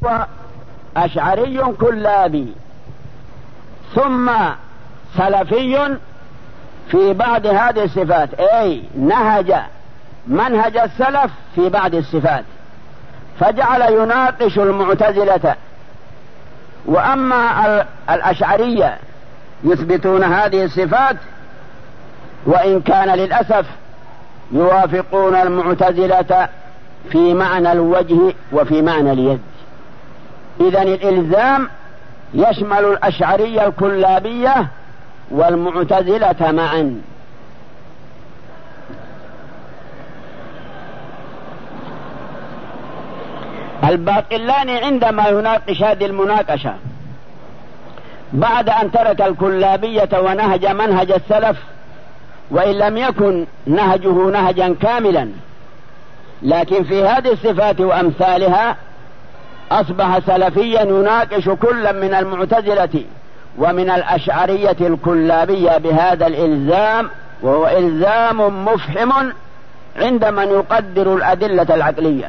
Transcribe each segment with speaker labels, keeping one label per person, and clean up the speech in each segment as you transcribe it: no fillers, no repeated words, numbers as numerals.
Speaker 1: أشعري كلابي ثم سلفي في بعض هذه الصفات، أي نهج منهج السلف في بعض الصفات، فجعل يناقش المعتزلة. وأما الأشعرية يثبتون هذه الصفات، وإن كان للأسف يوافقون المعتزلة في معنى الوجه وفي معنى اليد. إذن الإلزام يشمل الأشعرية الكلابية والمعتزلة معا. الباقلاني عندما يناقش هذه المناقشة بعد أن ترك الكلابية ونهج منهج السلف، وإن لم يكن نهجه نهجا كاملا، لكن في هذه الصفات وأمثالها أصبح سلفيا يناقش كلا من المعتزلة ومن الأشعرية الكلابية بهذا الإلزام، وهو إلزام مفحم عند من يقدر الأدلة العقلية.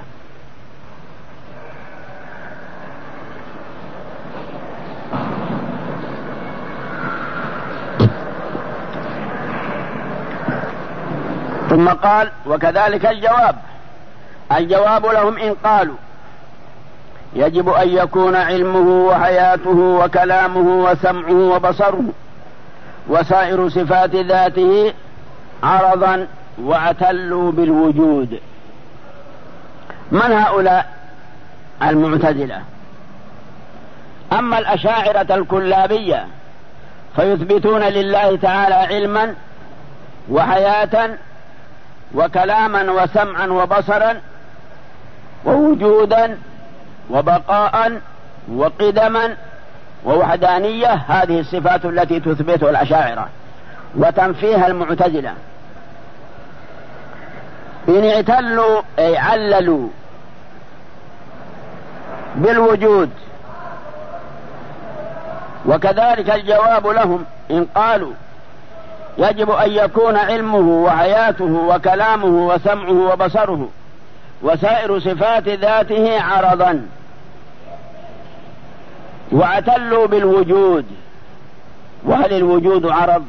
Speaker 1: ثم قال: وكذلك الجواب لهم إن قالوا يجب أن يكون علمه وحياته وكلامه وسمعه وبصره وسائر صفات ذاته عرضا واعتلوا بالوجود. من هؤلاء؟ المعتزلة. أما الأشاعرة الكلابية فيثبتون لله تعالى علما وحياة وكلاما وسمعا وبصرا ووجودا وبقاء وقدما ووحدانية. هذه الصفات التي تثبتها الأشاعرة وتنفيها المعتزلة. إن اعتلوا أي عللوا بالوجود. وكذلك الجواب لهم إن قالوا يجب أن يكون علمه وحياته وكلامه وسمعه وبصره وسائر صفات ذاته عرضا واعتلوا بالوجود. وهل الوجود عرض؟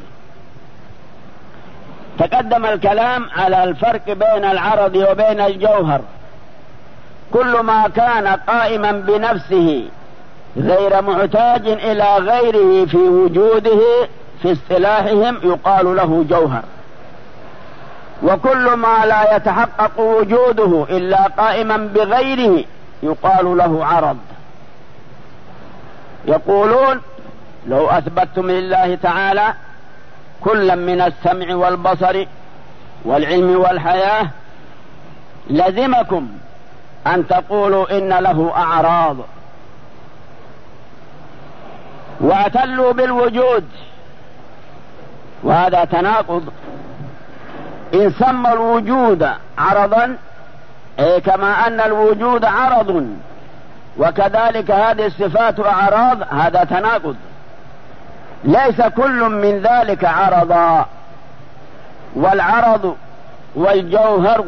Speaker 1: تقدم الكلام على الفرق بين العرض وبين الجوهر. كل ما كان قائما بنفسه غير محتاج إلى غيره في وجوده في اصطلاحهم يقال له جوهر، وكل ما لا يتحقق وجوده إلا قائما بغيره يقال له عرض. يقولون: لو أثبتتم لله تعالى كلا من السمع والبصر والعلم والحياة لزمكم أن تقولوا إن له أعراض. واعتلوا بالوجود، وهذا تناقض. إن سمى الوجود عرضا أي كما أن الوجود عرض وكذلك هذه الصفات أعراض، هذا تناقض. ليس كل من ذلك عرضا. والعرض والجوهر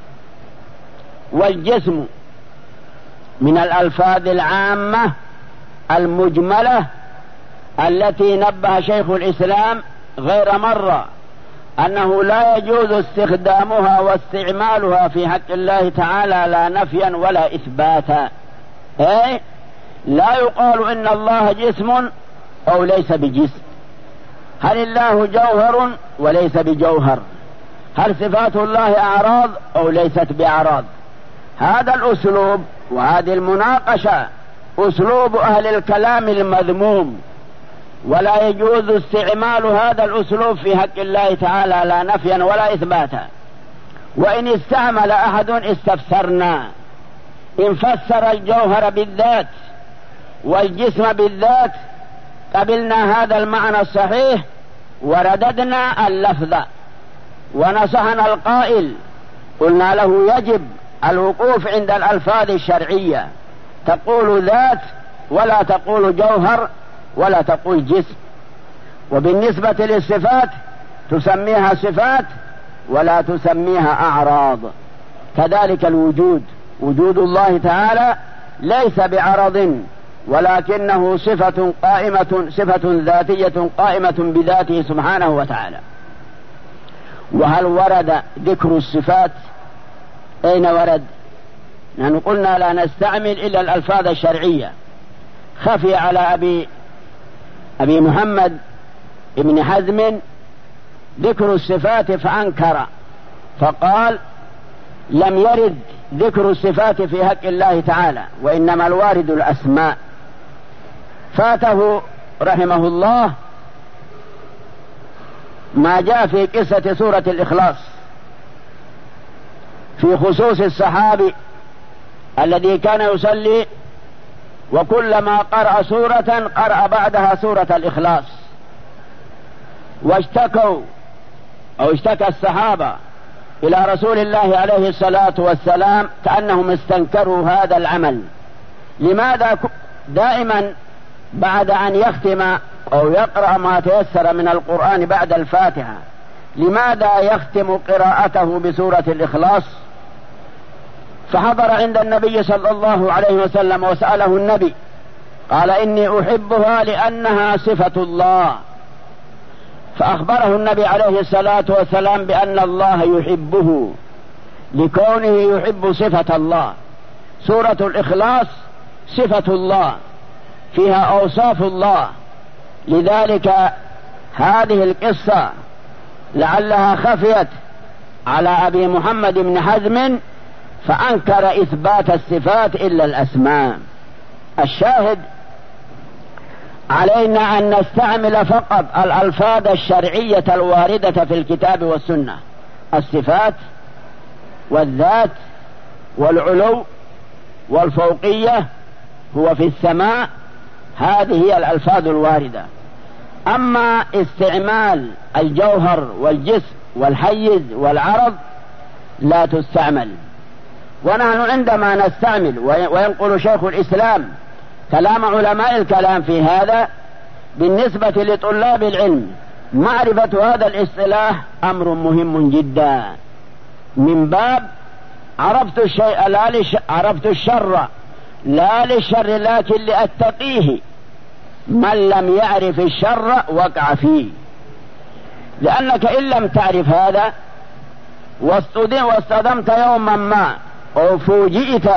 Speaker 1: والجسم من الألفاظ العامة المجملة التي نبه شيخ الإسلام غير مرة أنه لا يجوز استخدامها واستعمالها في حق الله تعالى لا نفيا ولا إثباتا. أي لا يقال إن الله جسم أو ليس بجسم. هل الله جوهر وليس بجوهر؟ هل صفات الله أعراض أو ليست بأعراض؟ هذا الأسلوب وهذه المناقشة أسلوب أهل الكلام المذموم، ولا يجوز استعمال هذا الأسلوب في حق الله تعالى لا نفيا ولا إثباتا. وإن استعمل أحد استفسرنا. إن فسر الجوهر بالذات والجسم بالذات قبلنا هذا المعنى الصحيح ورددنا اللفظ. ونصحنا القائل قلنا له يجب الوقوف عند الألفاظ الشرعية، تقول ذات ولا تقول جوهر ولا تقول جسم. وبالنسبة للصفات تسميها صفات ولا تسميها أعراض. كذلك الوجود، وجود الله تعالى ليس بعرض ولكنه صفة قائمة، صفة ذاتية قائمة بذاته سبحانه وتعالى. وهل ورد ذكر الصفات؟ أين ورد؟ نحن قلنا لا نستعمل إلا الألفاظ الشرعية. خفي على أبي محمد ابن حزم ذكر الصفات فأنكر، فقال لم يرد ذكر الصفات في حق الله تعالى، وإنما الوارد الأسماء. فاته رحمه الله ما جاء في قصة سورة الإخلاص في خصوص الصحابي الذي كان يصلي وكلما قرأ سورة قرأ بعدها سورة الإخلاص، اشتكى الصحابة إلى رسول الله عليه الصلاة والسلام كأنهم استنكروا هذا العمل. لماذا دائما بعد أن يختم أو يقرأ ما تيسر من القرآن بعد الفاتحة لماذا يختم قراءته بسورة الإخلاص؟ فحضر عند النبي صلى الله عليه وسلم وسأله النبي، قال إني أحبها لأنها صفة الله. فأخبره النبي عليه الصلاة والسلام بأن الله يحبه لكونه يحب صفة الله. سورة الإخلاص صفة الله فيها أوصاف الله، لذلك هذه القصة لعلها خفيت على أبي محمد بن حزم فأنكر إثبات الصفات إلا الأسماء. الشاهد علينا أن نستعمل فقط الألفاظ الشرعية الواردة في الكتاب والسنة. الصفات والذات والعلو والفوقية هو في السماء، هذه هي الألفاظ الواردة. أما استعمال الجوهر والجسم والحيز والعرض لا تستعمل. ونحن عندما نستعمل وينقل شيخ الإسلام كلام علماء الكلام في هذا بالنسبة لطلاب العلم، معرفة هذا الاصطلاح أمر مهم جدا، من باب عرفت الشر لا للشر لكن لأتقيه. من لم يعرف الشر وقع فيه، لأنك إن لم تعرف هذا واصطدمت يوما ما أو فوجئت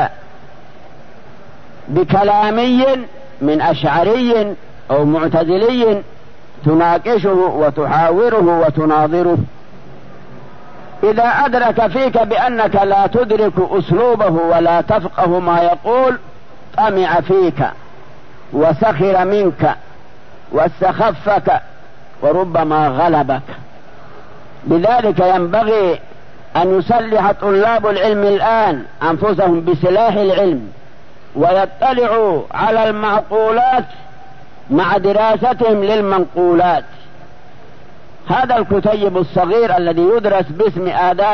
Speaker 1: بكلامي من أشعري أو معتزلي تناقشه وتحاوره وتناظره، إذا أدرك فيك بأنك لا تدرك أسلوبه ولا تفقه ما يقول طمع فيك وسخر منك واستخفك وربما غلبك. لذلك ينبغي أن يسلح طلاب العلم الآن أنفسهم بسلاح العلم ويطلعوا على المعقولات مع دراستهم للمنقولات. هذا الكتيب الصغير الذي يدرس باسم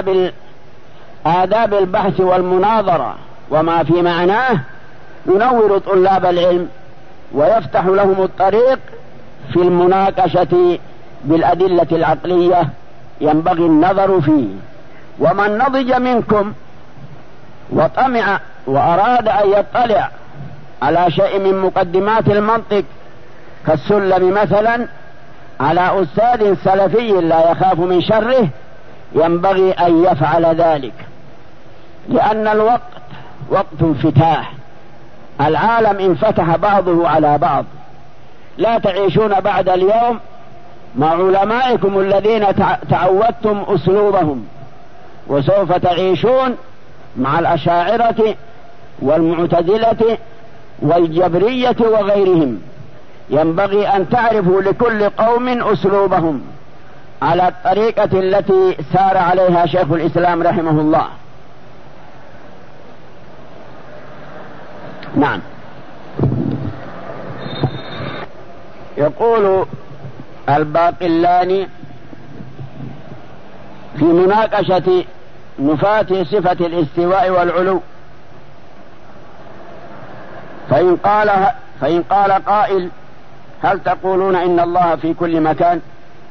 Speaker 1: آداب البحث والمناظرة وما في معناه ينور طلاب العلم ويفتح لهم الطريق في المناقشة بالأدلة العقلية، ينبغي النظر فيه. ومن نضج منكم وطمع وأراد أن يطلع على شيء من مقدمات المنطق كالسلم مثلا على أستاذ سلفي لا يخاف من شره ينبغي أن يفعل ذلك، لأن الوقت وقت انفتاح، العالم انفتح بعضه على بعض. لا تعيشون بعد اليوم مع علمائكم الذين تعودتم أسلوبهم، وسوف تعيشون مع الأشاعرة والمعتزلة والجبرية وغيرهم. ينبغي أن تعرفوا لكل قوم أسلوبهم على الطريقة التي سار عليها شيخ الإسلام رحمه الله. نعم. يقول الباقلاني في مناقشة نفاة صفة الاستواء والعلو، فإن قال قائل هل تقولون إن الله في كل مكان؟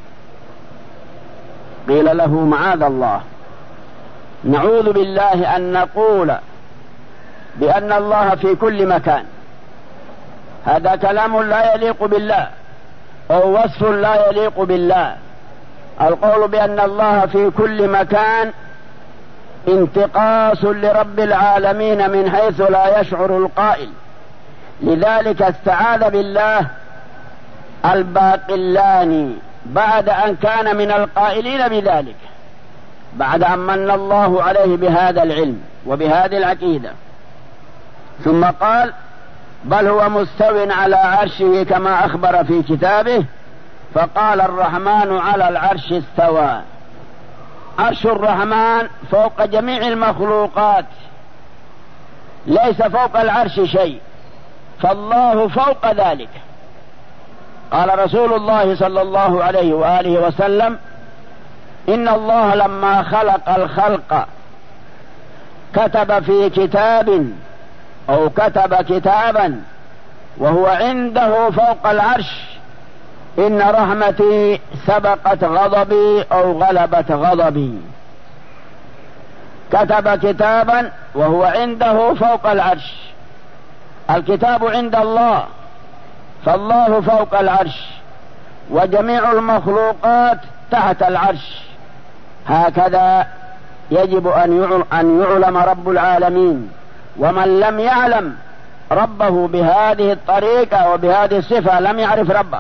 Speaker 1: قيل له معاذ الله، نعوذ بالله أن نقول بأن الله في كل مكان، هذا كلام لا يليق بالله أو وصف لا يليق بالله. القول بأن الله في كل مكان انتقاص لرب العالمين من حيث لا يشعر القائل، لذلك استعاذ بالله الباقلاني بعد أن كان من القائلين بذلك، بعد أن من الله عليه بهذا العلم وبهذه العقيدة، ثم قال بل هو مستو على عرشه كما أخبر في كتابه، فقال الرحمن على العرش استوى. عرش الرحمن فوق جميع المخلوقات، ليس فوق العرش شيء، فالله فوق ذلك. قال رسول الله صلى الله عليه وآله وسلم إن الله لما خلق الخلق كتب في كتاب أو كتب كتابا وهو عنده فوق العرش إن رحمتي سبقت غضبي أو غلبت غضبي. كتب كتابا وهو عنده فوق العرش، الكتاب عند الله، فالله فوق العرش وجميع المخلوقات تحت العرش. هكذا يجب أن يعلم رب العالمين، ومن لم يعلم ربه بهذه الطريقة وبهذه الصفة لم يعرف ربه.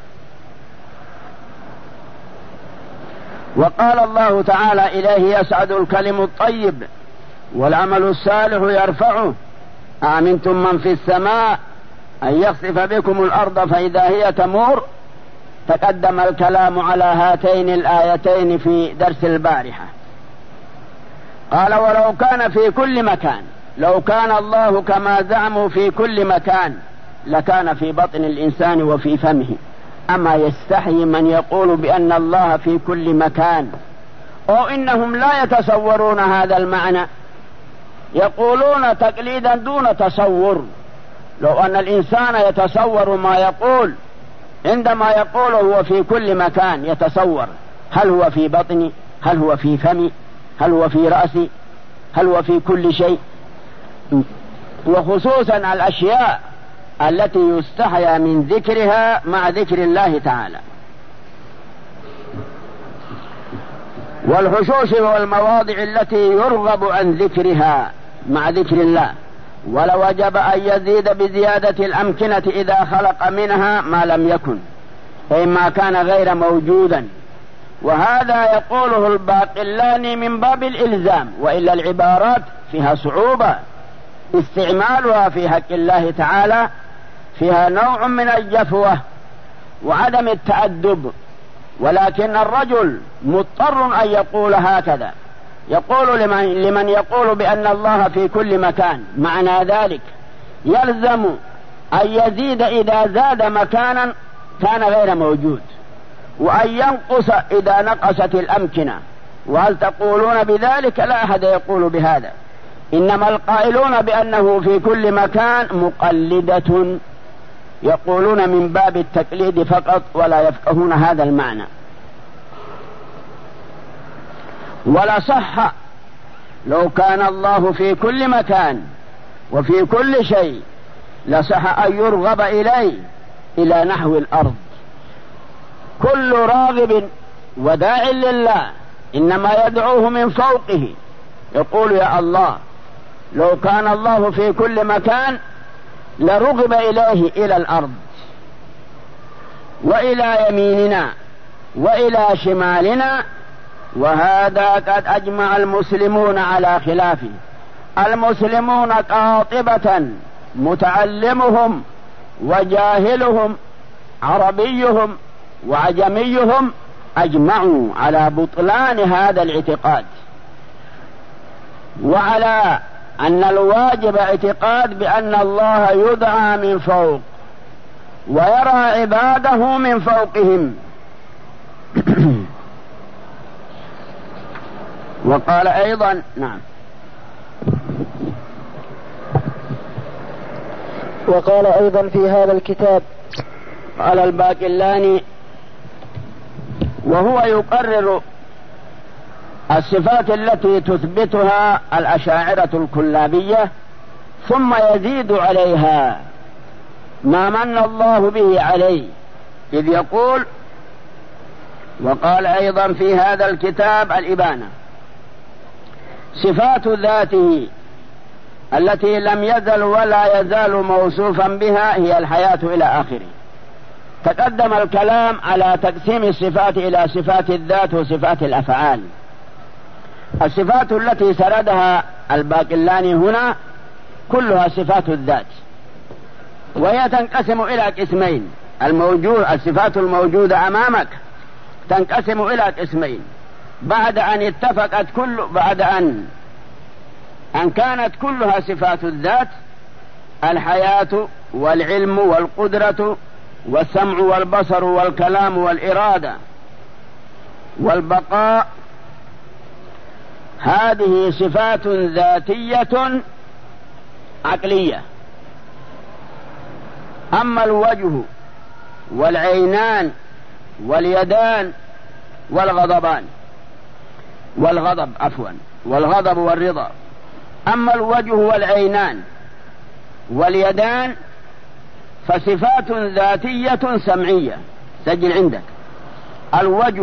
Speaker 1: وقال الله تعالى إليه يسعد الكلم الطيب والعمل الصالح يرفعه، أأمنتم من في السماء أن يخسف بكم الأرض فإذا هي تمور. تقدم الكلام على هاتين الآيتين في درس البارحة. قال ولو كان في كل مكان، لو كان الله كما زعموا في كل مكان لكان في بطن الإنسان وفي فمه. أما يستحي من يقول بأن الله في كل مكان، أو إنهم لا يتصورون هذا المعنى، يقولون تقليدا دون تصور. لو أن الإنسان يتصور ما يقول عندما يقول هو في كل مكان، يتصور هل هو في بطني، هل هو في فمي، هل هو في رأسي، هل هو في كل شيء، وخصوصا الأشياء التي يستحيا من ذكرها مع ذكر الله تعالى. والحشوش والمواضع التي يرغب عن ذكرها مع ذكر الله، ولوجب أن يزيد بزيادة الأمكنة إذا خلق منها ما لم يكن، فإما كان غير موجودا. وهذا يقوله الباقلاني من باب الإلزام، وإلا العبارات فيها صعوبة استعمالها في حق الله تعالى، فيها نوع من الجفوة وعدم التأدب، ولكن الرجل مضطر أن يقول هكذا. يقول لمن يقول بأن الله في كل مكان، معنى ذلك يلزم أن يزيد إذا زاد مكانا كان غير موجود، وأن ينقص إذا نقصت الأمكنة. وهل تقولون بذلك؟ لا أحد يقول بهذا، إنما القائلون بأنه في كل مكان مقلدة، يقولون من باب التقليد فقط ولا يفقهون هذا المعنى. ولا صح لو كان الله في كل مكان وفي كل شيء لصح أن يرغب إليه إلى نحو الأرض. كل راغب وداع لله إنما يدعوه من فوقه، يقول يا الله. لو كان الله في كل مكان لرغب إليه إلى الأرض وإلى يميننا وإلى شمالنا، وهذا قد أجمع المسلمون على خلافه. المسلمون قاطبة، متعلمهم وجاهلهم، عربيهم وعجميهم، أجمعوا على بطلان هذا الاعتقاد، وعلى أن الواجب اعتقاد بأن الله يدعى من فوق ويرى عباده من فوقهم. وقال أيضا نعم،
Speaker 2: وقال أيضا في هذا الكتاب،
Speaker 1: قال الباقلاني وهو يقرر الصفات التي تثبتها الأشاعرة الكلابية ثم يزيد عليها ما من الله به عليه، إذ يقول: وقال أيضا في هذا الكتاب الإبانة: صفات ذاته التي لم يزل ولا يزال موصوفا بها هي الحياة إلى آخره. تقدم الكلام على تقسيم الصفات إلى صفات الذات وصفات الأفعال. الصفات التي سردها الباقلاني هنا كلها صفات الذات، وهي تنقسم إلى قسمين. الصفات الموجودة أمامك تنقسم إلى قسمين بعد أن كانت كلها صفات الذات: الحياة والعلم والقدرة والسمع والبصر والكلام والإرادة والبقاء. هذه صفات ذاتية عقلية. أما الوجه والعينان واليدان والغضب والرضا. أما الوجه والعينان واليدان فصفات ذاتية سمعية. سجل عندك: الوجه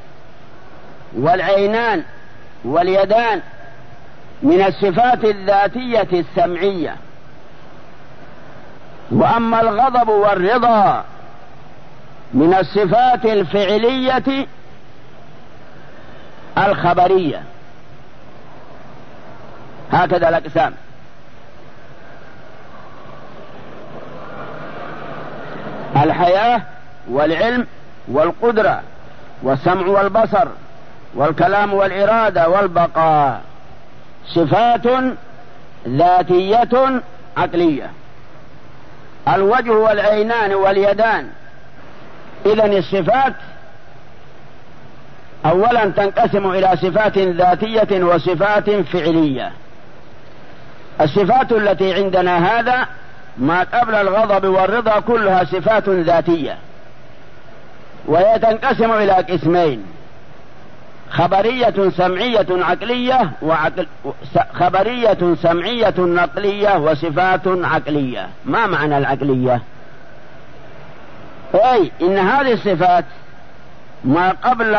Speaker 1: والعينان واليدان من الصفات الذاتية السمعية. وأما الغضب والرضا من الصفات الفعلية الخبرية. هكذا الأقسام. الحياة والعلم والقدرة والسمع والبصر والكلام والإرادة والبقاء صفات ذاتية عقلية. الوجه والعينان واليدان. إذن الصفات أولا تنقسم إلى صفات ذاتية وصفات فعلية. الصفات التي عندنا هذا ما قبل الغضب والرضا كلها صفات ذاتية، وهي تنقسم إلى قسمين: خبرية سمعية عقلية خبرية سمعية نقلية وصفات عقلية. ما معنى العقلية؟ أي إن هذه الصفات ما قبل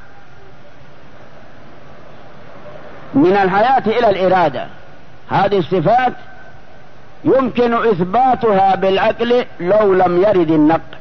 Speaker 1: من الحياة إلى الإرادة، هذه الصفات يمكن إثباتها بالعقل لو لم يرد النقل.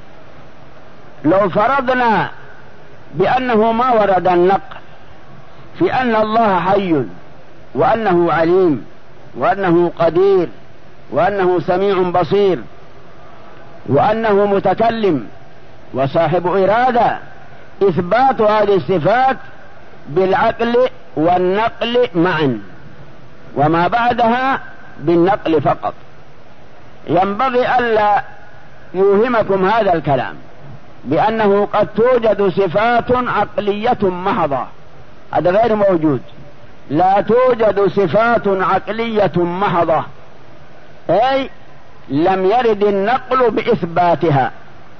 Speaker 1: لو فرضنا بأنه ما ورد النقل في أن الله حي وأنه عليم وأنه قدير وأنه سميع بصير وأنه متكلم وصاحب إرادة، إثبات هذه الصفات بالعقل والنقل معا، وما بعدها بالنقل فقط. ينبغي ألا يوهمكم هذا الكلام بأنه قد توجد صفات عقلية محضة، هذا غير موجود. لا توجد صفات عقلية محضة، أي لم يرد النقل بإثباتها،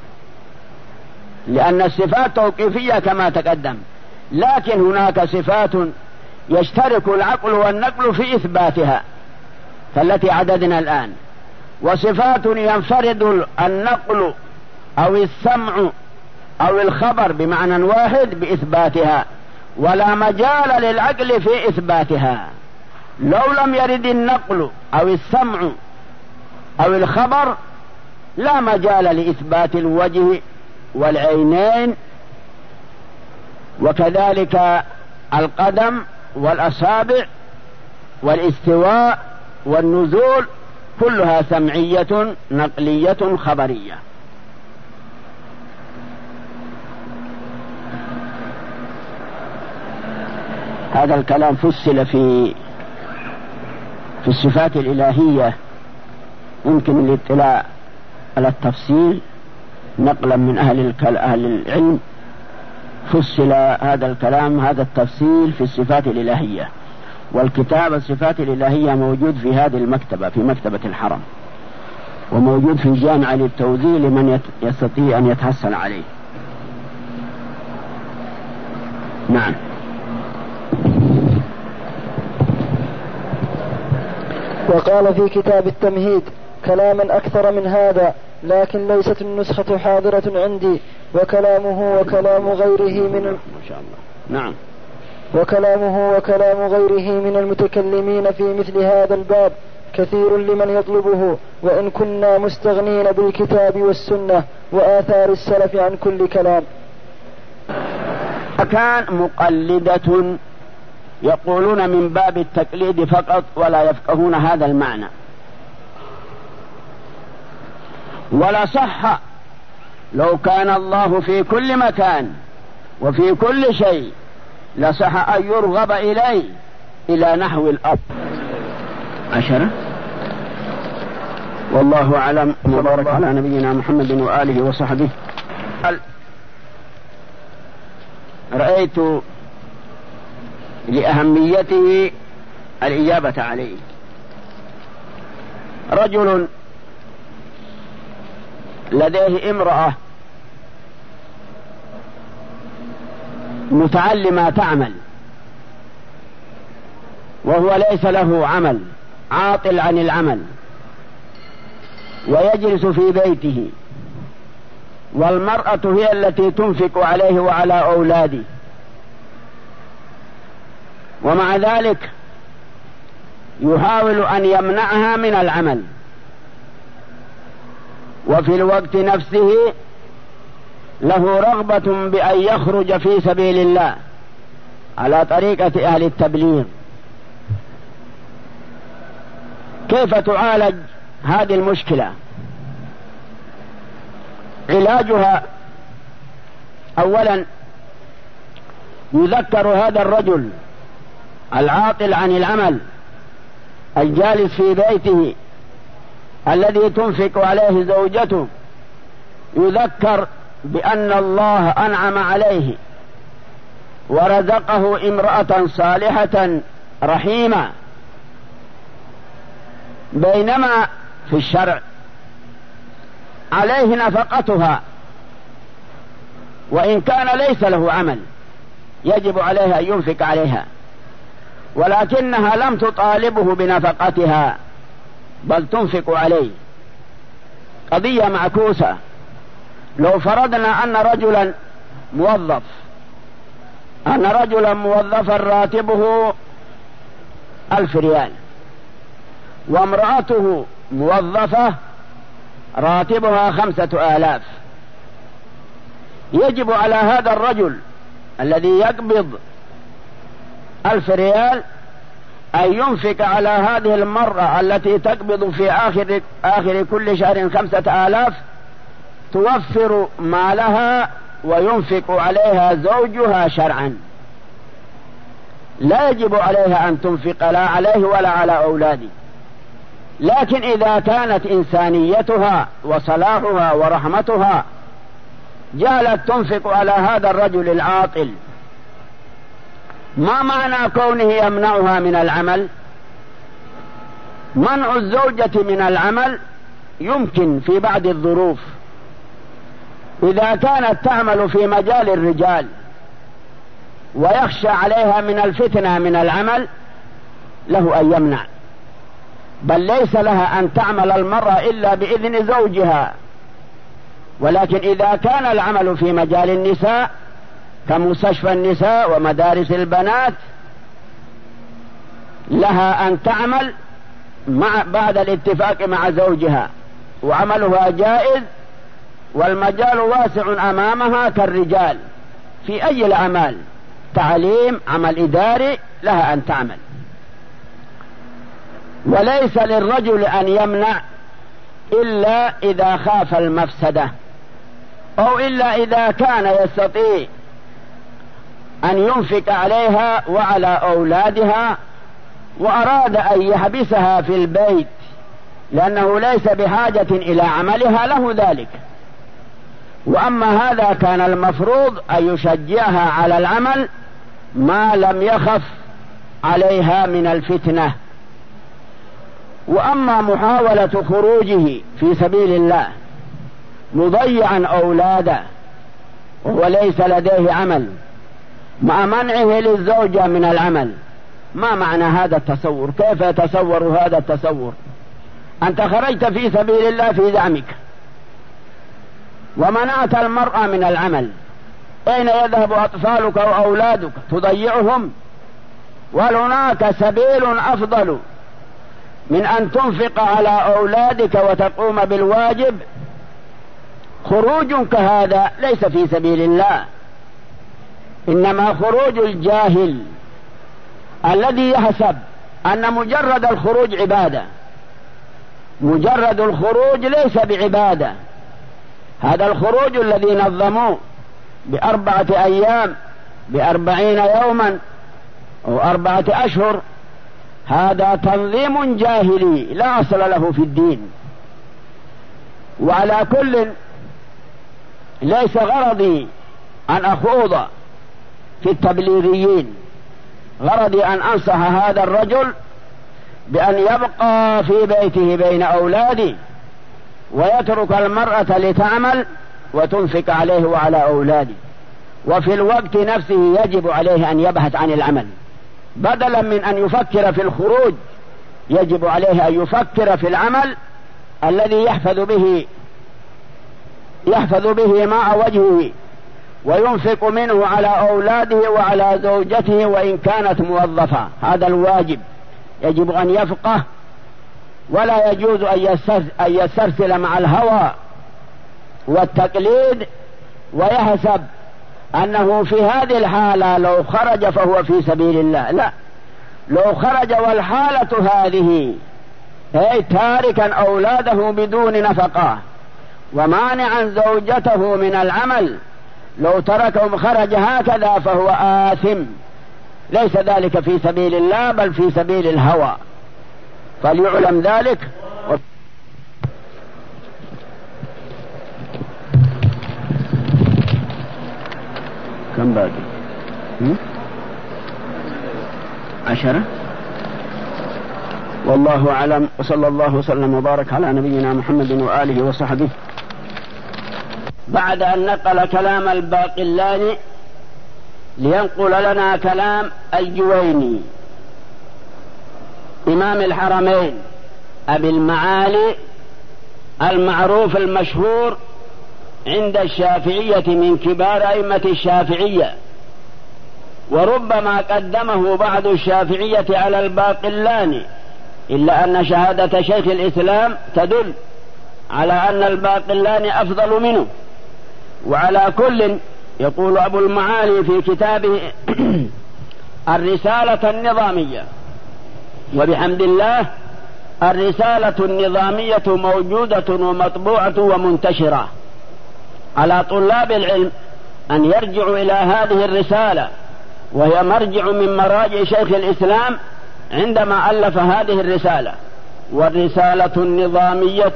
Speaker 1: لأن الصفات توقيفية كما تقدم. لكن هناك صفات يشترك العقل والنقل في إثباتها فالتي عددنا الآن، وصفات ينفرد النقل أو السمع أو الخبر بمعنى واحد بإثباتها، ولا مجال للعقل في إثباتها. لو لم يرد النقل أو السمع أو الخبر لا مجال لإثبات الوجه والعينين، وكذلك القدم والأصابع والاستواء والنزول، كلها سمعية نقلية خبرية. هذا الكلام فصل في الصفات الإلهية، يمكن الاطلاع على التفصيل نقلا من أهل العلم. فصل هذا الكلام، هذا التفصيل في الصفات الإلهية، والكتاب الصفات الإلهية موجود في هذه المكتبة، في مكتبة الحرم، وموجود في الجامعة للتوزيع لمن يستطيع أن يتحصل عليه. نعم.
Speaker 2: وقال في كتاب التمهيد كلاما أكثر من هذا، لكن ليست النسخة حاضرة عندي، وكلامه وكلام غيره من
Speaker 1: ما شاء الله. نعم.
Speaker 2: وكلامه وكلام غيره من المتكلمين في مثل هذا الباب كثير لمن يطلبه، وإن كنا مستغنين بالكتاب والسنة وآثار السلف عن كل كلام.
Speaker 1: كان مقلدة يقولون من باب التقليد فقط ولا يفقهون هذا المعنى. ولا صح لو كان الله في كل مكان وفي كل شيء لصح أن يرغب إليه إلى نحو الأرض. 10. والله أعلم. وبارك على نبينا محمد وآله وصحبه. رأيت لأهميته الإجابة عليه. رجل لديه امرأة متعلمة تعمل وهو ليس له عمل، عاطل عن العمل، ويجلس في بيته، والمرأة هي التي تنفق عليه وعلى أولاده، ومع ذلك يحاول أن يمنعها من العمل، وفي الوقت نفسه له رغبة بأن يخرج في سبيل الله على طريقة أهل التبليغ. كيف تعالج هذه المشكلة؟ علاجها أولا يذكر هذا الرجل العاطل عن العمل الجالس في بيته الذي تنفق عليه زوجته، يذكر بأن الله أنعم عليه ورزقه امرأة صالحة رحيمة، بينما في الشرع عليه نفقتها، وإن كان ليس له عمل يجب عليه أن ينفق عليها، ولكنها لم تطالبه بنفقتها بل تنفق عليه. قضية معكوسة. لو فرضنا أن رجلا موظفا راتبه 1000 ريال، وامرأته موظفة راتبها 5000، يجب على هذا الرجل الذي يقبض 1000 ريال أن ينفق على هذه المرأة التي تقبض في آخر كل شهر 5000، توفر مالها وينفق عليها زوجها شرعا. لا يجب عليها أن تنفق لا عليه ولا على أولاده، لكن إذا كانت إنسانيتها وصلاحها ورحمتها جعلت تنفق على هذا الرجل العاطل، ما معنى كونه يمنعها من العمل؟ منع الزوجة من العمل يمكن في بعض الظروف، إذا كانت تعمل في مجال الرجال ويخشى عليها من الفتنة من العمل له أن يمنع، بل ليس لها أن تعمل المرأة إلا بإذن زوجها. ولكن إذا كان العمل في مجال النساء كمستشفى النساء ومدارس البنات لها أن تعمل بعد الاتفاق مع زوجها، وعملها جائز، والمجال واسع أمامها كالرجال في أي الأعمال، تعليم، عمل إداري، لها أن تعمل. وليس للرجل أن يمنع إلا إذا خاف المفسدة، أو إلا إذا كان يستطيع أن ينفق عليها وعلى أولادها وأراد أن يحبسها في البيت لأنه ليس بحاجة إلى عملها، له ذلك. وأما هذا كان المفروض أن يشجعها على العمل ما لم يخف عليها من الفتنة. وأما محاولة خروجه في سبيل الله مضيعا أولاده وهو ليس لديه عمل، مع منعه للزوجة من العمل ما معنى هذا التصور؟ كيف يتصور هذا التصور؟ أنت خرجت في سبيل الله في زعمك ومنعت المرأة من العمل، أين يذهب أطفالك أو أولادك؟ تضيعهم؟ وهناك سبيل أفضل من أن تنفق على أولادك وتقوم بالواجب. خروج كهذا ليس في سبيل الله، إنما خروج الجاهل الذي يحسب أن مجرد الخروج عبادة. مجرد الخروج ليس بعبادة. هذا الخروج الذي نظموه ب4 أيام ب40 يوما أو 4 أشهر، هذا تنظيم جاهلي لا أصل له في الدين. وعلى كل ليس غرضي أن أخوض في التبليغيين، غرضي أن أنصح هذا الرجل بأن يبقى في بيته بين أولاده ويترك المرأة لتعمل وتنفق عليه وعلى أولاده، وفي الوقت نفسه يجب عليه أن يبحث عن العمل بدلا من أن يفكر في الخروج. يجب عليه أن يفكر في العمل الذي يحفظ به ماء وجهه وينفق منه على أولاده وعلى زوجته وإن كانت موظفة. هذا الواجب، يجب أن يفقه، ولا يجوز أن يسترسل مع الهوى والتقليد ويحسب أنه في هذه الحالة لو خرج فهو في سبيل الله. لا، لو خرج والحالة هذه أي تاركا أولاده بدون نفقة ومانعا زوجته من العمل، لو تركهم خرج هكذا فهو آثم، ليس ذلك في سبيل الله بل في سبيل الهوى، فليعلم ذلك. كم باقي؟ 10. والله أعلم، وصلى الله وسلم وبارك على نبينا محمد وآله وصحبه. بعد أن نقل كلام الباقلاني لينقل لنا كلام الجويني إمام الحرمين أبي المعالي المعروف المشهور عند الشافعية من كبار أئمة الشافعية، وربما قدمه بعض الشافعية على الباقلاني، إلا أن شهادة شيخ الإسلام تدل على أن الباقلاني أفضل منه. وعلى كل يقول أبو المعالي في كتابه الرسالة النظامية، وبحمد الله الرسالة النظامية موجودة ومطبوعة ومنتشرة، على طلاب العلم أن يرجعوا إلى هذه الرسالة، وهي مرجع من مراجع شيخ الإسلام عندما ألف هذه الرسالة. والرسالة النظامية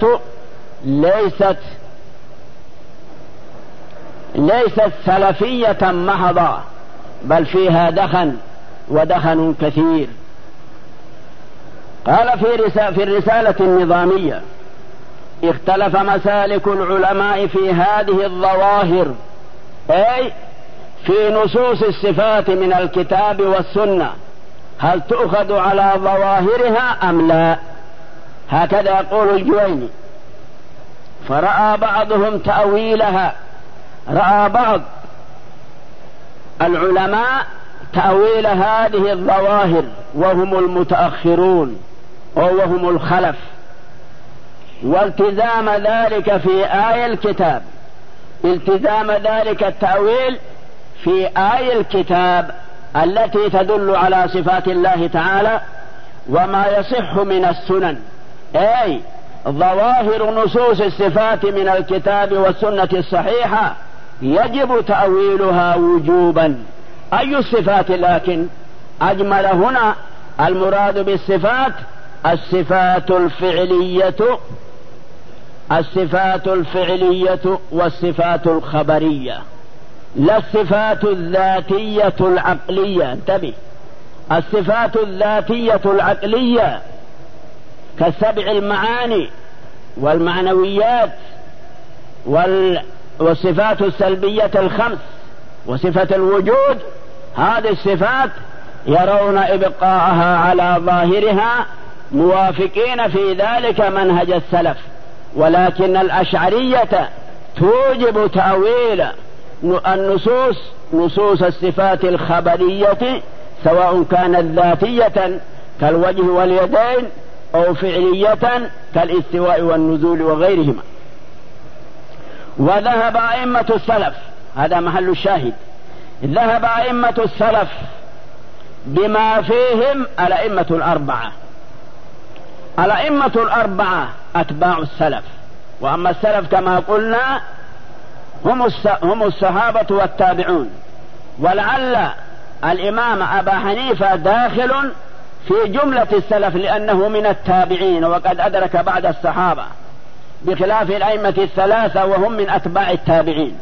Speaker 1: ليست سلفية محضة، بل فيها دخن ودخن كثير. قال في الرسالة النظامية: اختلف مسالك العلماء في هذه الظواهر، أي في نصوص الصفات من الكتاب والسنة، هل تؤخذ على ظواهرها أم لا؟ هكذا يقول الجويني. فرأى بعضهم تأويلها، رأى بعض العلماء تأويل هذه الظواهر وهم المتأخرون وهم الخلف، والتزام ذلك في آي الكتاب، التزام ذلك التأويل في آي الكتاب التي تدل على صفات الله تعالى وما يصح من السنن، أي ظواهر نصوص الصفات من الكتاب والسنة الصحيحة يجب تأويلها وجوبا. أي الصفات لكن؟ أجمل هنا المراد بالصفات الصفات الفعلية والصفات الخبرية، لا الصفات الذاتية العقلية. انتبه، الصفات الذاتية العقلية كالسبع المعاني والمعنويات والصفات السلبية الخمس وصفة الوجود، هذه الصفات يرون إبقاءها على ظاهرها موافقين في ذلك منهج السلف، ولكن الأشعرية توجب تأويل نصوص الصفات الخبرية سواء كانت ذاتية كالوجه واليدين أو فعلية كالاستواء والنزول وغيرهما. وذهب أئمة السلف، هذا محل الشاهد، ذهب أئمة السلف بما فيهم الأئمة الأربعة. الأئمة الأربعة أتباع السلف، وأما السلف كما قلنا هم الصحابة والتابعون، ولعل الإمام أبا حنيفة داخل في جملة السلف لأنه من التابعين وقد أدرك بعد الصحابة، بخلاف الأئمة الثلاثة وهم من أتباع التابعين.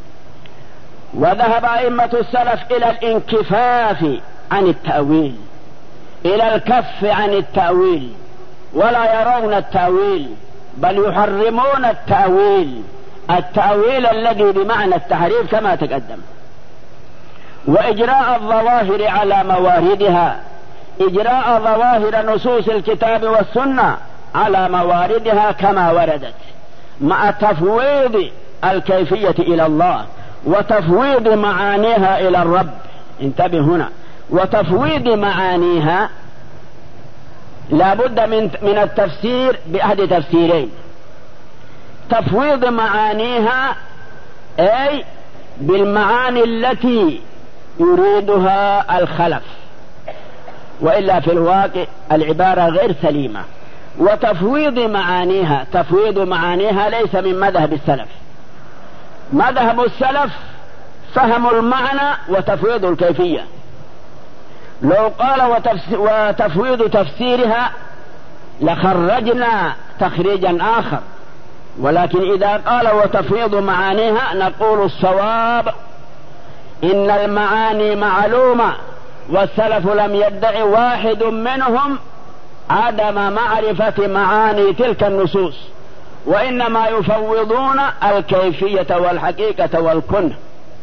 Speaker 1: وذهب أئمة السلف إلى الانكفاف عن التأويل، إلى الكف عن التأويل، ولا يرون التأويل بل يحرمون التأويل الذي بمعنى التحريف كما تقدم، وإجراء الظواهر على مواردها، إجراء ظواهر نصوص الكتاب والسنة على مواردها كما وردت، مع تفويض الكيفية إلى الله وتفويض معانيها إلى الرب. انتبه هنا، وتفويض معانيها لا بد من التفسير بأحد تفسيرين: تفويض معانيها أي بالمعاني التي يريدها الخلف، وإلا في الواقع العبارة غير سليمة. وتفويض معانيها ليس من مذهب السلف. مذهب السلف فهم المعنى وتفويض الكيفية. لو قال وتفويض تفسيرها لخرجنا تخريجا آخر، ولكن إذا قال وتفويض معانيها نقول الصواب إن المعاني معلومة، والسلف لم يدع واحد منهم عدم معرفة معاني تلك النصوص، وإنما يفوضون الكيفية والحقيقة والكنه.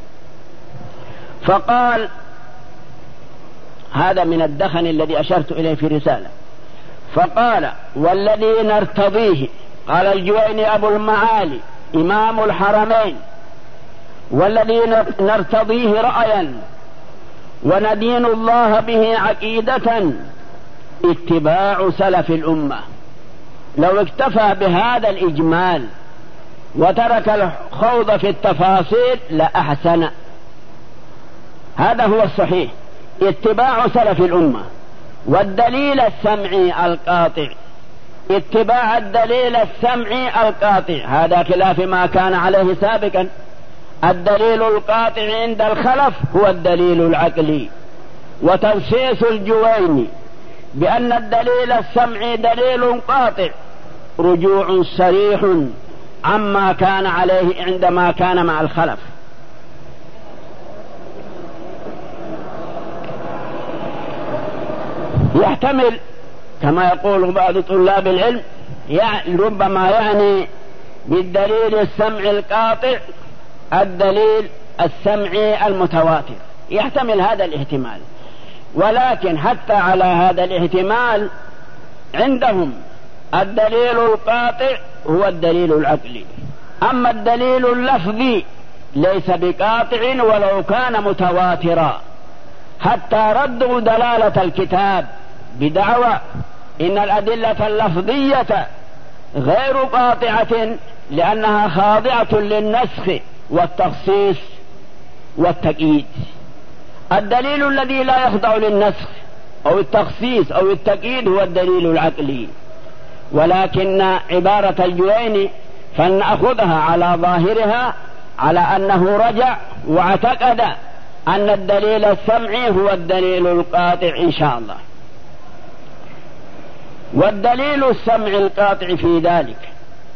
Speaker 1: فقال هذا من الدخن الذي أشرت إليه في رسالة، فقال والذي نرتضيه، قال الجويني أبو المعالي إمام الحرمين، والذي نرتضيه رأيا وندين الله به عقيدة اتباع سلف الأمة. لو اكتفى بهذا الإجمال وترك الخوض في التفاصيل لأحسن. هذا هو الصحيح، اتباع سلف الأمة. والدليل السمعي القاطع، اتباع الدليل السمعي القاطع، هذا خلاف ما كان عليه سابقا. الدليل القاطع عند الخلف هو الدليل العقلي. وتنصيص الجويني بأن الدليل السمعي دليل قاطع رجوع صريح عما كان عليه عندما كان مع الخلف. يحتمل كما يقول بعض طلاب العلم ربما يعني بالدليل السمعي القاطع الدليل السمعي المتواتر، يحتمل هذا الاحتمال. ولكن حتى على هذا الاحتمال عندهم الدليل القاطع هو الدليل العقلي. أما الدليل اللفظي ليس بقاطع ولو كان متواترا، حتى ردوا دلالة الكتاب بدعوى إن الأدلة اللفظية غير قاطعة لأنها خاضعة للنسخ والتخصيص والتقييد. الدليل الذي لا يخضع للنسخ أو التخصيص أو التقييد هو الدليل العقلي. ولكن عبارة الجويني فلنأخذها على ظاهرها على أنه رجع واعتقد أن الدليل السمعي هو الدليل القاطع إن شاء الله. والدليل السمعي القاطع في ذلك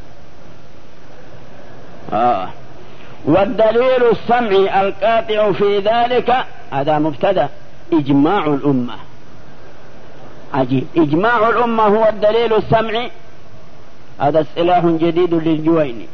Speaker 1: والدليل السمعي القاطع في ذلك هذا مبتدأ إجماع الأمة. عجيب، إجماع الأمة هو الدليل السمعي، هذا اصطلاح جديد للجويني.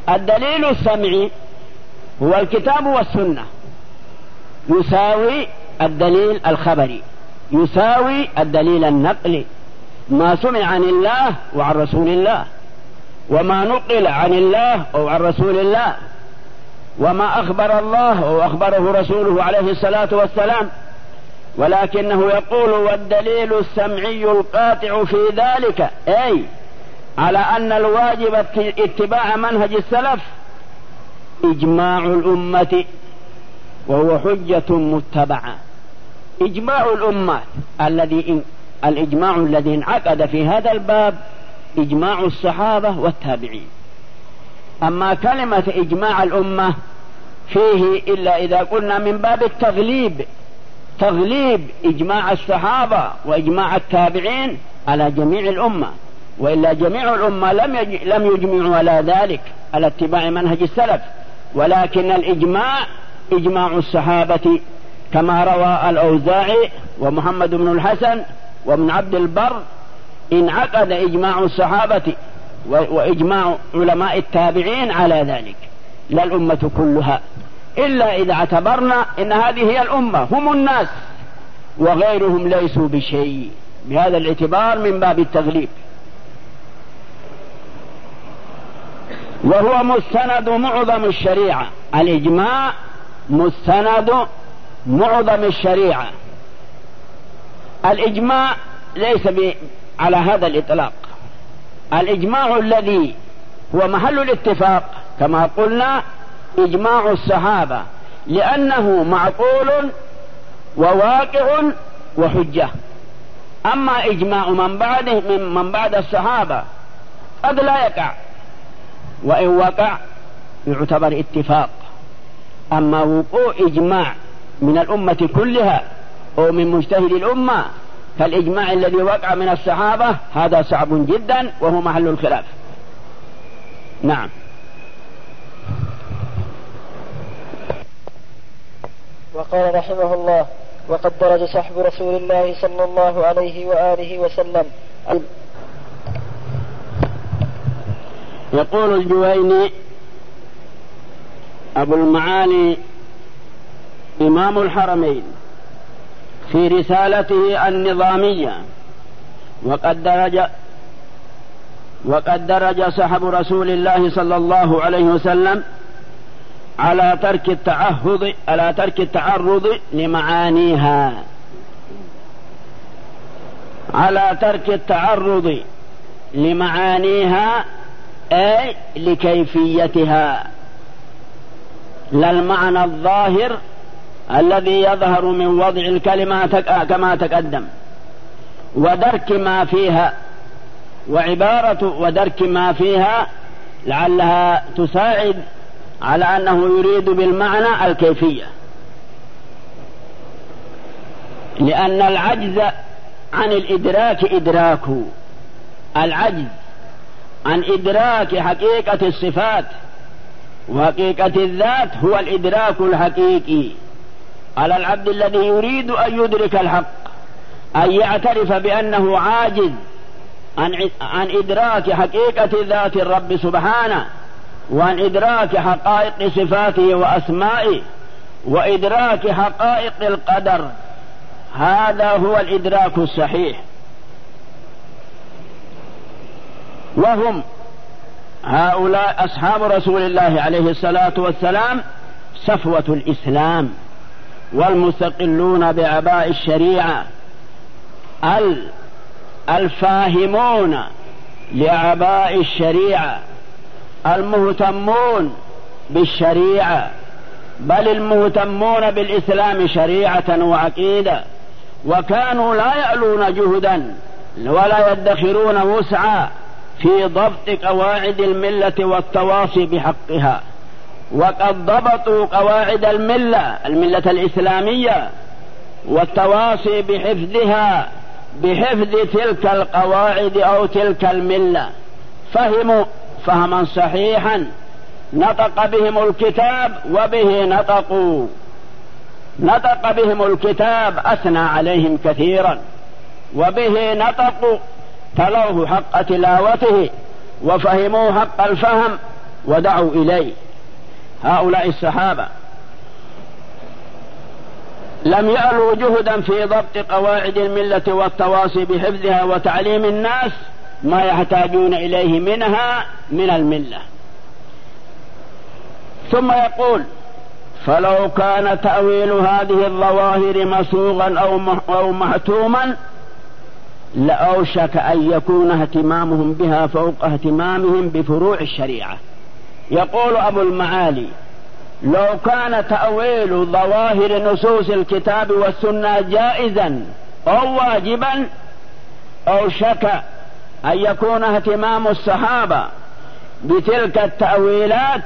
Speaker 1: الدليل السمعي هو الكتاب والسنة، يساوي الدليل الخبري يساوي الدليل النقلي، ما سمع عن الله وعن رسول الله، وما نقل عن الله أو عن رسول الله، وما أخبر الله أو أخبره رسوله عليه الصلاة والسلام. ولكنه يقول والدليل السمعي القاطع في ذلك، أي على أن الواجب اتباع منهج السلف إجماع الأمة، وهو حجة متبعة. إجماع الأمة الإجماع الذي انعقد في هذا الباب إجماع الصحابة والتابعين. أما كلمة إجماع الأمة فيه إلا إذا قلنا من باب تغليب إجماع الصحابة وإجماع التابعين على جميع الأمة، وإلا جميع الأمة لم يجمعوا على ذلك، على اتباع منهج السلف. ولكن الإجماع إجماع الصحابة، كما روى الأوزاعي ومحمد بن الحسن وابن عبد البر، انعقد إجماع الصحابة وإجماع علماء التابعين على ذلك، لا الأمة كلها، إلا إذا اعتبرنا إن هذه هي الأمة، هم الناس وغيرهم ليسوا بشيء، بهذا الاعتبار من باب التغليب. وهو مستند معظم الشريعة، الإجماع مستند معظم الشريعة. الإجماع ليس على هذا الإطلاق، الإجماع الذي هو محل الاتفاق كما قلنا إجماع الصحابة، لأنه معقول وواقع وحجة. أما إجماع من بعد الصحابة قد لا يقع، وإن وقع يعتبر اتفاق. أما وقوع إجماع من الأمة كلها أو من مجتهد الأمة كالإجماع الذي وقع من الصحابة، هذا صعب جدا وهو محل الخلاف. نعم.
Speaker 2: وقال رحمه الله: وقد درج صحب رسول الله صلى الله عليه وآله وسلم.
Speaker 1: يقول الجويني أبو المعالي إمام الحرمين في رسالته النظامية: وقد درج صحب رسول الله صلى الله عليه وسلم على ترك التعرض لمعانيها، على ترك التعرض لمعانيها أي لكيفيتها، لا المعنى الظاهر الذي يظهر من وضع الكلمات كما تقدم، ودرك ما فيها، وعبارة ودرك ما فيها لعلها تساعد على أنه يريد بالمعنى الكيفية، لأن العجز عن الإدراك العجز عن إدراك حقيقة الصفات وحقيقة الذات هو الإدراك الحقيقي. على العبد الذي يريد أن يدرك الحق أن يعترف بأنه عاجز عن إدراك حقيقة ذات الرب سبحانه، وعن إدراك حقائق صفاته وأسمائه، وإدراك حقائق القدر. هذا هو الإدراك الصحيح. وهم هؤلاء أصحاب رسول الله عليه الصلاة والسلام صفوة الإسلام، والمستقلون بعباء الشريعة، الفاهمون لعباء الشريعة، المهتمون بالشريعة، بل المهتمون بالإسلام شريعة وعقيدة، وكانوا لا يألون جهدا ولا يدخرون وسعا في ضبط قواعد الملة والتواصي بحقها. وقد ضبطوا قواعد الملة الإسلامية والتواصي بحفظها، بحفظ تلك القواعد أو تلك الملة. فهموا فهما صحيحا، نطق بهم الكتاب وبه نطقوا، نطق بهم الكتاب أثنى عليهم كثيرا، وبه نطقوا تلوه حق تلاوته وفهموا حق الفهم ودعوا إليه. هؤلاء الصحابة لم يألوا جهدا في ضبط قواعد الملة والتواصي بحفظها وتعليم الناس ما يحتاجون إليه منها من الملة. ثم يقول: فلو كان تأويل هذه الظواهر مسوغا أو محتوما لأوشك أن يكون اهتمامهم بها فوق اهتمامهم بفروع الشريعة. يقول أبو المعالي: لو كان تأويل ظواهر نصوص الكتاب والسنة جائزا أو واجبا أوشك أن يكون اهتمام الصحابة بتلك التأويلات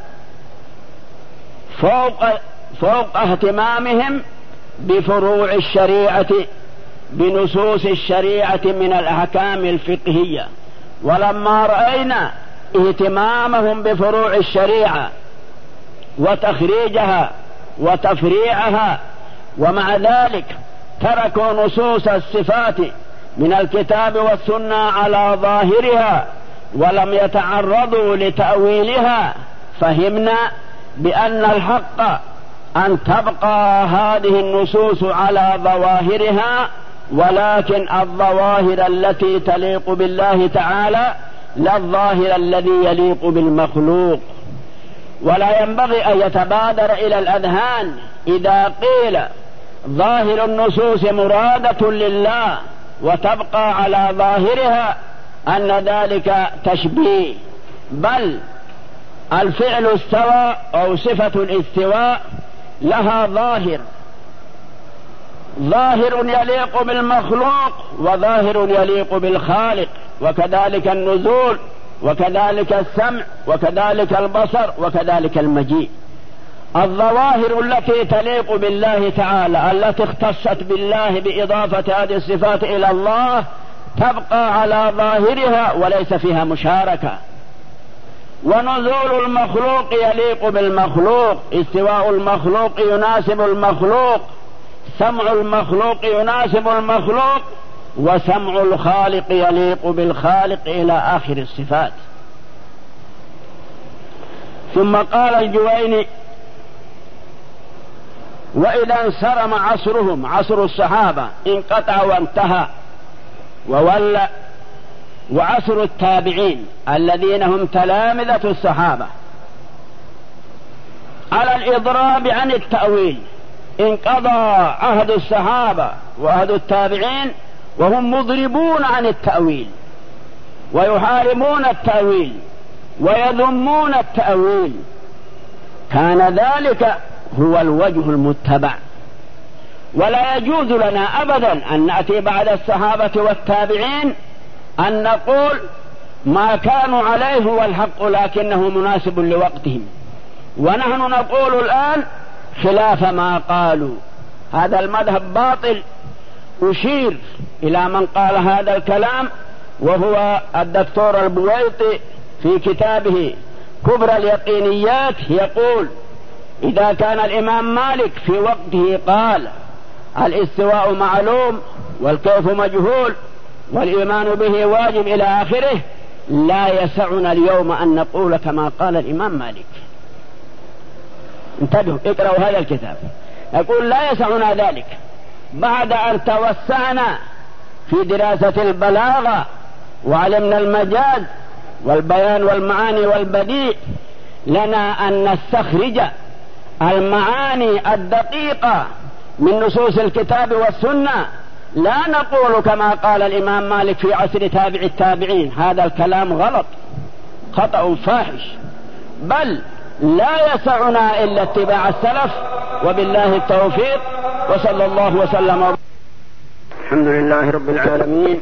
Speaker 1: فوق اهتمامهم بفروع الشريعة بنصوص الشريعة من الأحكام الفقهية. ولما رأينا اهتمامهم بفروع الشريعة وتخريجها وتفريعها ومع ذلك تركوا نصوص الصفات من الكتاب والسنة على ظاهرها ولم يتعرضوا لتأويلها، فهمنا بأن الحق أن تبقى هذه النصوص على ظواهرها، ولكن الظواهر التي تليق بالله تعالى لا الظاهر الذي يليق بالمخلوق. ولا ينبغي أن يتبادر إلى الأذهان إذا قيل ظاهر النصوص مرادة لله وتبقى على ظاهرها أن ذلك تشبيه، بل الفعل استوى أو صفة الاستواء لها ظاهر يليق بالمخلوق وظاهر يليق بالخالق، وكذلك النزول وكذلك السمع وكذلك البصر وكذلك المجيء. الظواهر التي تليق بالله تعالى التي اختصت بالله بإضافة هذه الصفات إلى الله تبقى على ظاهرها وليس فيها مشاركة. ونزول المخلوق يليق بالمخلوق، استواء المخلوق يناسب المخلوق، سمع المخلوق يناسب المخلوق، وسمع الخالق يليق بالخالق إلى آخر الصفات. ثم قال الجويني: وإذا انصرم عصرهم، عصر الصحابة انقطع وانتهى وولى، وعصر التابعين الذين هم تلامذة الصحابة على الإضراب عن التأويل، انقضى عهد الصحابة وعهد التابعين وهم مضربون عن التأويل ويحاربون التأويل ويذمون التأويل. كان ذلك هو الوجه المتبع، ولا يجوز لنا أبدا أن نأتي بعد الصحابة والتابعين أن نقول ما كانوا عليه هو الحق لكنه مناسب لوقتهم، ونحن نقول الآن خلاف ما قالوا. هذا المذهب باطل. أشير إلى من قال هذا الكلام وهو الدكتور البويطي في كتابه كبرى اليقينيات، يقول: إذا كان الإمام مالك في وقته قال الاستواء معلوم والكيف مجهول والإيمان به واجب إلى آخره، لا يسعنا اليوم أن نقول كما قال الإمام مالك. انتبهوا، اقرأوا هذا الكتاب. يقول: لا يسعنا ذلك بعد أن توسعنا في دراسة البلاغة وعلمنا المجاز والبيان والمعاني والبديع، لنا أن نستخرج المعاني الدقيقة من نصوص الكتاب والسنة. لا نقول كما قال الإمام مالك في عصر تابع التابعين، هذا الكلام غلط، خطأ فاحش، بل لا يسعنا إلا اتباع السلف، وبالله التوفيق، وصلى الله وسلم. الحمد لله رب العالمين،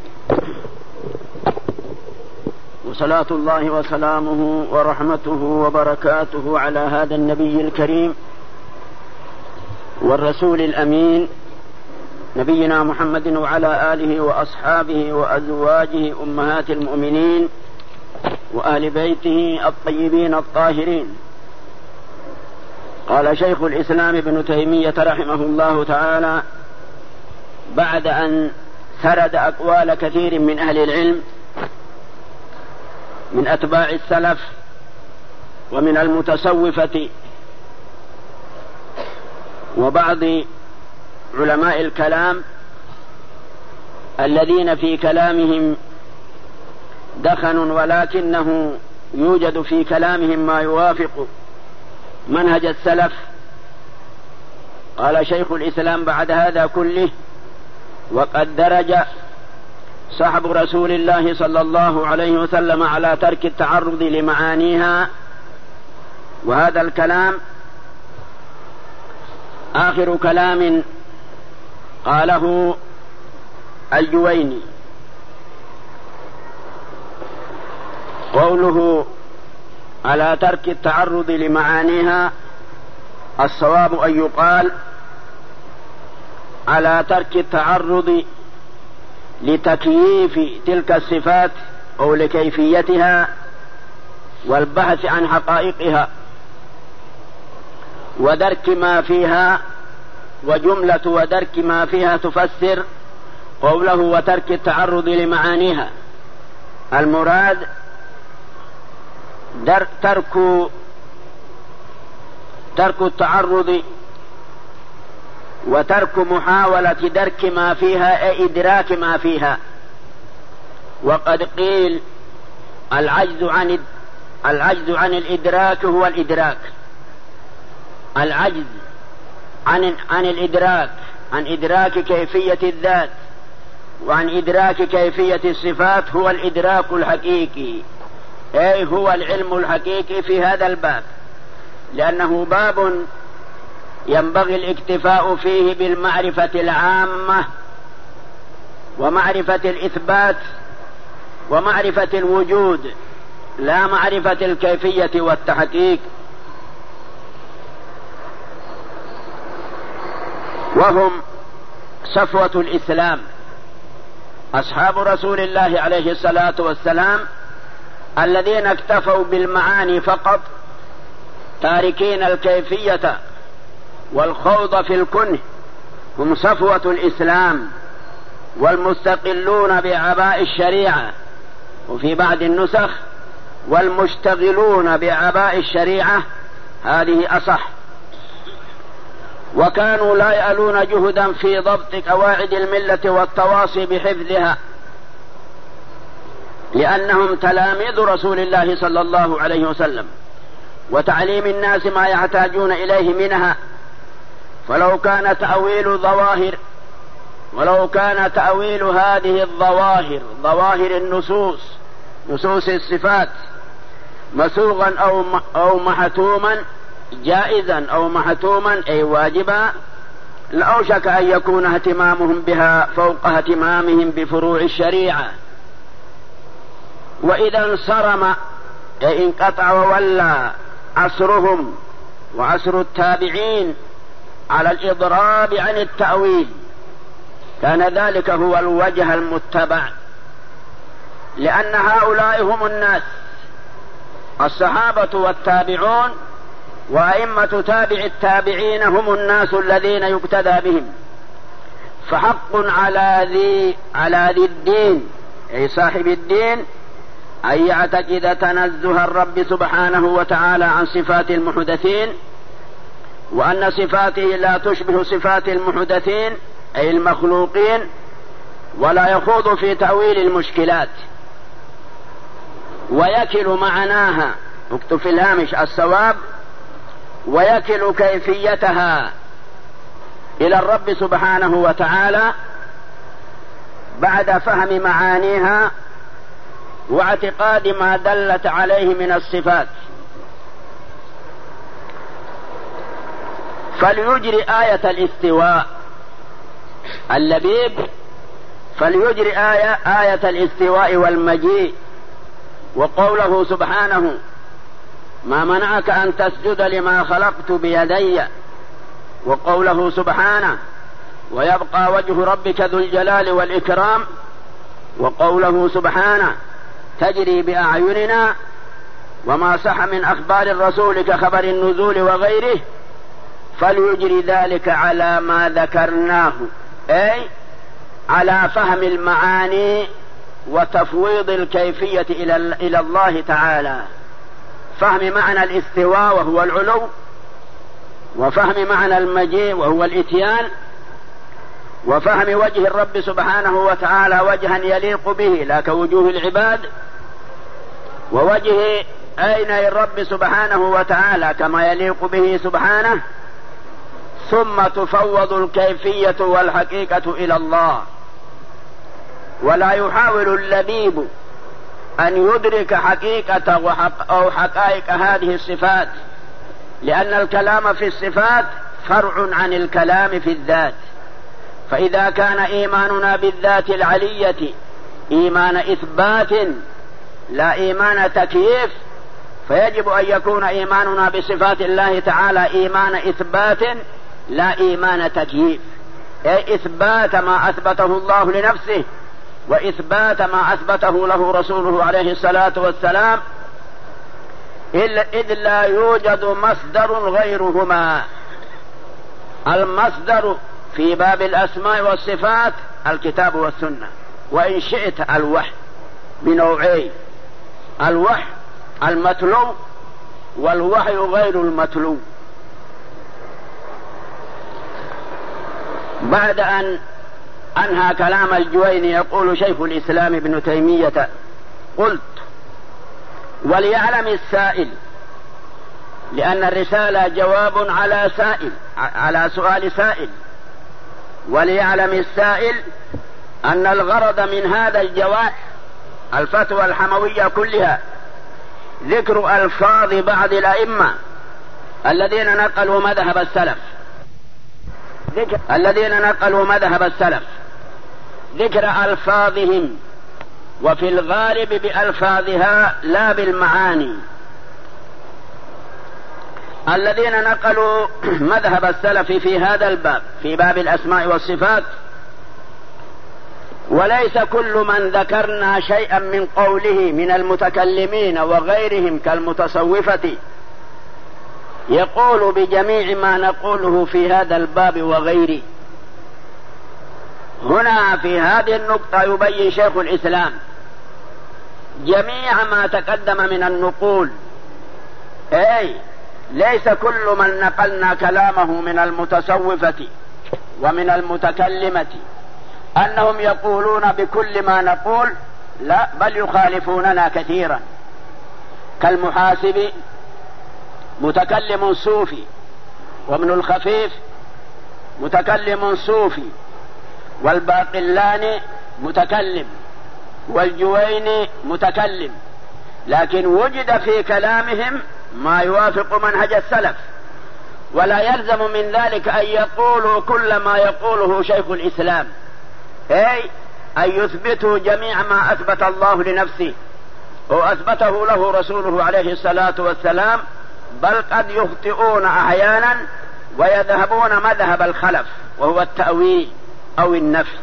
Speaker 1: وصلاة الله وسلامه ورحمته وبركاته على هذا النبي الكريم والرسول الأمين نبينا محمد وعلى آله وأصحابه وأزواجه أمهات المؤمنين وآل بيته الطيبين الطاهرين. قال شيخ الإسلام ابن تيمية رحمه الله تعالى بعد أن سرد أقوال كثير من أهل العلم من أتباع السلف ومن المتصوفة وبعض علماء الكلام الذين في كلامهم دخن ولكنه يوجد في كلامهم ما يوافق منهج السلف. قال شيخ الإسلام بعد هذا كله: وقد درج صحب رسول الله صلى الله عليه وسلم على ترك التعرض لمعانيها. وهذا الكلام آخر كلام قاله الجويني. قوله على ترك التعرض لمعانيها، الصواب أن يقال على ترك التعرض لتكييف تلك الصفات أو لكيفيتها والبحث عن حقائقها ودرك ما فيها. وجملة ودرك ما فيها تفسر قوله وترك التعرض لمعانيها. المراد ترك التعرض وترك محاولة درك ما فيها أي إدراك ما فيها. وقد قيل العجز عن الإدراك هو الإدراك. العجز عن الإدراك، عن إدراك كيفية الذات وعن إدراك كيفية الصفات هو الإدراك الحقيقي، أي هو العلم الحقيقي في هذا الباب، لأنه باب ينبغي الاكتفاء فيه بالمعرفة العامة ومعرفة الإثبات ومعرفة الوجود، لا معرفة الكيفية والتحقيق. وهم صفوة الإسلام أصحاب رسول الله عليه الصلاة والسلام الذين اكتفوا بالمعاني فقط، تاركين الكيفية والخوض في الكنه. هم صفوة الإسلام والمستقلون بعباء الشريعة، وفي بعض النسخ والمشتغلون بعباء الشريعة، هذه أصح. وكانوا لا يألون جهدا في ضبط قواعد الملة والتواصي بحفظها، لأنهم تلاميذ رسول الله صلى الله عليه وسلم وتعليم الناس ما يحتاجون إليه منها. ولو كان تأويل هذه الظواهر، ظواهر النصوص، نصوص الصفات، مسوغا أو محتوما، جائزا أو محتوما أي واجبا، لأوشك أن يكون اهتمامهم بها فوق اهتمامهم بفروع الشريعة. وإذا انصرم أي انقطع وولى عصرهم وعصر التابعين على الإضراب عن التأويل، كان ذلك هو الوجه المتبع، لأن هؤلاء هم الناس، الصحابة والتابعون وأئمة تابع التابعين هم الناس الذين يقتدى بهم. فحق على ذي الدين أي صاحب الدين أن يعتقد تنزه الرب سبحانه وتعالى عن صفات المحدثين، وأن صفاته لا تشبه صفات المحدثين أي المخلوقين، ولا يخوض في تأويل المشكلات. ويكل معناها، اكتب في الهامش الصواب، ويكل كيفيتها إلى الرب سبحانه وتعالى بعد فهم معانيها واعتقاد ما دلت عليه من الصفات. فليجري آية الاستواء اللبيب، فليجري آية الاستواء والمجيء. وقوله سبحانه ما منعك أن تسجد لما خلقت بيدي، وقوله سبحانه ويبقى وجه ربك ذو الجلال والإكرام، وقوله سبحانه تجري بأعيننا، وما صح من أخبار الرسول كخبر النزول وغيره. فليجري ذلك على ما ذكرناه، أي على فهم المعاني وتفويض الكيفية إلى الله تعالى، فهم معنى الاستواء وهو العلو، وفهم معنى المجيء وهو الإتيان، وفهم وجه الرب سبحانه وتعالى وجها يليق به لا كوجوه العباد، ووجه عيني الرب سبحانه وتعالى كما يليق به سبحانه، ثم تفوض الكيفية والحقيقة إلى الله. ولا يحاول اللبيب أن يدرك حقيقة أو حقائق هذه الصفات، لأن الكلام في الصفات فرع عن الكلام في الذات. فإذا كان إيماننا بالذات العلية إيمان إثبات لا إيمان تكييف، فيجب أن يكون إيماننا بصفات الله تعالى إيمان إثبات لا إيمان تكييف، أي إثبات ما أثبته الله لنفسه وإثبات ما أثبته له رسوله عليه الصلاة والسلام، إذ لا يوجد مصدر غيرهما. المصدر في باب الأسماء والصفات الكتاب والسنة، وإن شئت الوحي بنوعين: الوحي المتلو والوحي غير المتلو. بعد أن أنهى كلام الجويني يقول شيخ الإسلام ابن تيمية: قلت وليعلم السائل، لأن الرسالة جواب على سؤال سائل، وليعلم السائل أن الغرض من هذا الجواب الفتوى الحموية كلها ذكر ألفاظ بعض الأئمة الذين نقلوا مذهب السلف، ذكر ألفاظهم، وفي الغالب بألفاظها لا بالمعاني. الذين نقلوا مذهب السلف في هذا الباب، في باب الأسماء والصفات، وليس كل من ذكرنا شيئا من قوله من المتكلمين وغيرهم كالمتصوفة يقول بجميع ما نقوله في هذا الباب وغيره. هنا في هذه النقطة يبين شيخ الإسلام جميع ما تقدم من النقول، أي ليس كل من نقلنا كلامه من المتصوفة ومن المتكلمة أنهم يقولون بكل ما نقول، لا، بل يخالفوننا كثيرا، كالمحاسب متكلم صوفي، وابن الخفيف متكلم صوفي، والباقلاني متكلم، والجويني متكلم، لكن وجد في كلامهم ما يوافق منهج السلف، ولا يلزم من ذلك أن يقولوا كل ما يقوله شيخ الإسلام، أي أن يثبتوا جميع ما أثبت الله لنفسه وأثبته له رسوله عليه الصلاة والسلام، بل قد يخطئون أحيانا ويذهبون مذهب الخلف وهو التأويل أو النفي.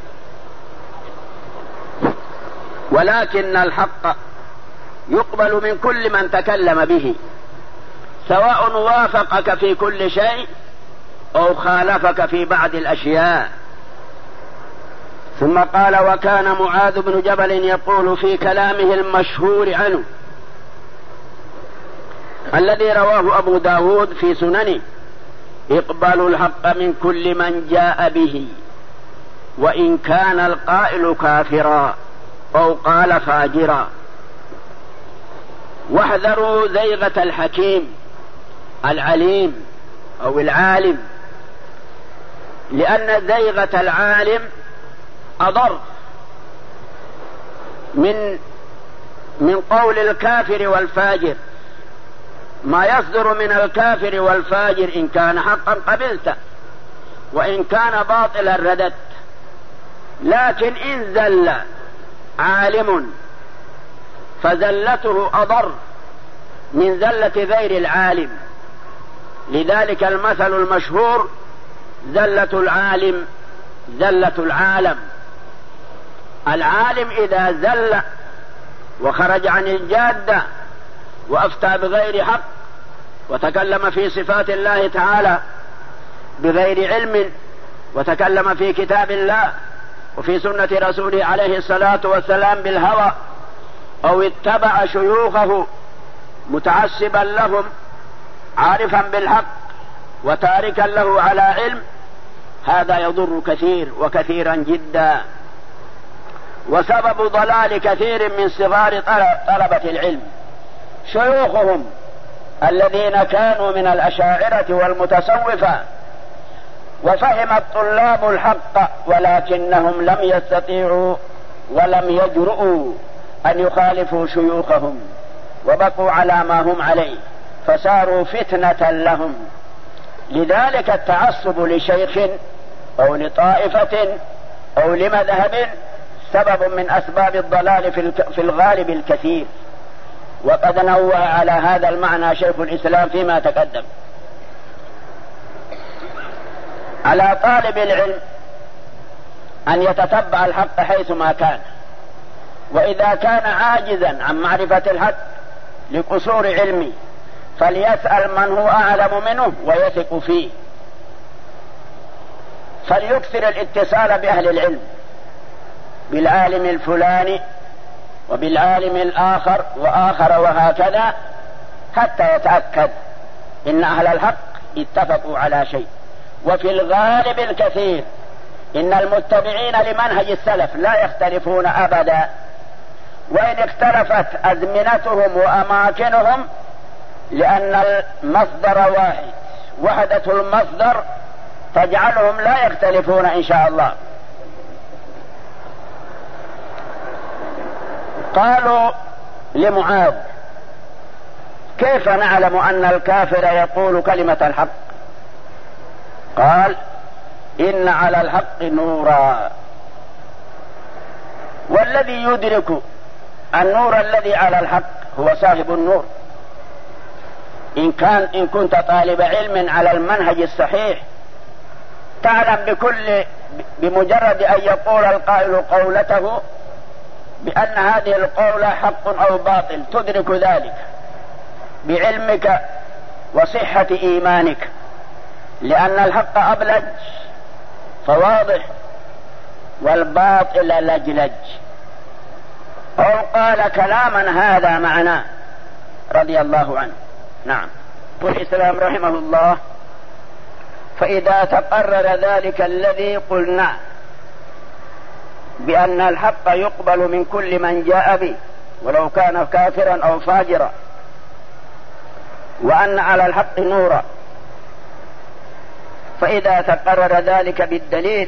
Speaker 1: ولكن الحق يقبل من كل من تكلم به، سواء وافقك في كل شيء أو خالفك في بعض الأشياء. ثم قال: وكان معاذ بن جبل يقول في كلامه المشهور عنه الذي رواه أبو داود في سننه: اقبلوا الحق من كل من جاء به وإن كان القائل كافرا أو قال فاجرا. واحذروا زيغة الحكيم العليم أو العالم، لأن زيغة العالم أضر من قول الكافر والفاجر. ما يصدر من الكافر والفاجر إن كان حقا قبلته، وإن كان باطلا رددت. لكن إن زل عالم فزلته أضر من زلة غير العالم. لذلك المثل المشهور: زلة العالم زلة العالم. العالم إذا زل وخرج عن الجادة وأفتى بغير حق وتكلم في صفات الله تعالى بغير علم، وتكلم في كتاب الله وفي سنة رسوله عليه الصلاة والسلام بالهوى، أو اتبع شيوخه متعصبا لهم عارفا بالحق وتاركا له على علم، هذا يضر كثير وكثيرا جدا. وسبب ضلال كثير من صغار طلبة العلم شيوخهم الذين كانوا من الأشاعرة والمتصوفة، وفهم الطلاب الحق ولكنهم لم يستطيعوا ولم يجرؤوا أن يخالفوا شيوخهم، وبقوا على ما هم عليه فصاروا فتنة لهم. لذلك التعصب لشيخ أو لطائفة أو لمذهب سبب من أسباب الضلال في الغالب الكثير، وقد نوه على هذا المعنى شيخ الإسلام فيما تقدم. على طالب العلم أن يتتبع الحق حيثما كان، وإذا كان عاجزا عن معرفة الحق لقصور علمه فليسأل من هو أعلم منه ويثق فيه، فليكثر الاتصال بأهل العلم، بالعالم الفلاني وبالعالم الآخر وآخر وهكذا، حتى يتأكد إن أهل الحق اتفقوا على شيء. وفي الغالب الكثير إن المتبعين لمنهج السلف لا يختلفون أبدا، وإن اختلفت أزمنتهم وأماكنهم لأن المصدر واحد، وحدة المصدر تجعلهم لا يختلفون إن شاء الله. قالوا لمعاذ: كيف نعلم أن الكافر يقول كلمة الحق؟ قال: إن على الحق نورا، والذي يدرك النور الذي على الحق هو صاحب النور. إن كنت طالب علم على المنهج الصحيح تعلم بمجرد أن يقول القائل قولته بأن هذه القولة حق أو باطل، تدرك ذلك بعلمك وصحة إيمانك، لأن الحق أبلج فواضح والباطل لجلج. أو قال كلاما هذا معناه رضي الله عنه. نعم. والإسلام رحمه الله: فإذا تقرر ذلك الذي قلنا بأن الحق يقبل من كل من جاء به ولو كان كافرا أو فاجرا، وأن على الحق نورا، فإذا تقرر ذلك بالدليل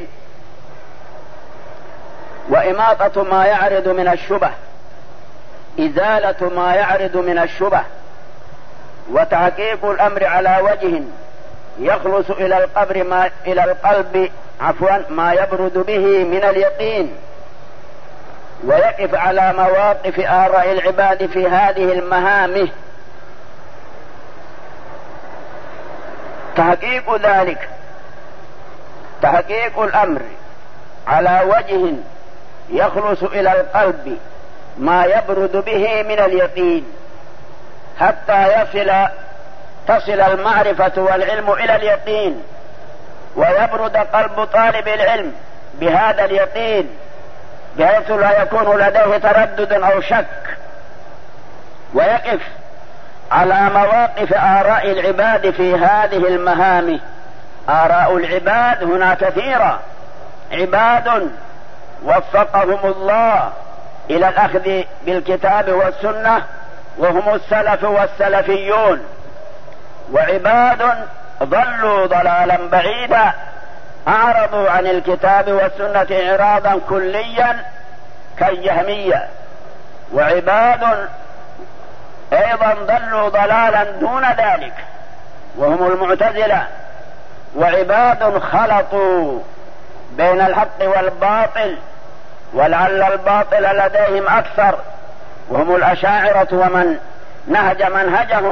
Speaker 1: وإماطة ما يعرض من الشبه، إزالة ما يعرض من الشبه، وتحقيق الأمر على وجه يخلص إلى القلب ما يبرد به من اليقين، ويقف على مواقف آراء العباد في هذه المهام. تحقيق ذلك، تحقيق الأمر على وجه يخلص إلى القلب ما يبرد به من اليقين، حتى تصل المعرفة والعلم إلى اليقين، ويبرد قلب طالب العلم بهذا اليقين بحيث لا يكون لديه تردد أو شك، ويقف على مواقف آراء العباد في هذه المهام. آراء العباد هنا كثيرة، عباد وفقهم الله إلى الأخذ بالكتاب والسنة وهم السلف والسلفيون، وعباد ضلوا ضلالا بعيدا أعرضوا عن الكتاب والسنة إعراضا كليا كالجهمية، وعباد أيضا ضلوا ضلالا دون ذلك وهم المعتزلة، وعباد خلطوا بين الحق والباطل، ولعل الباطل لديهم أكثر وهم الأشاعرة ومن نهج منهجهم.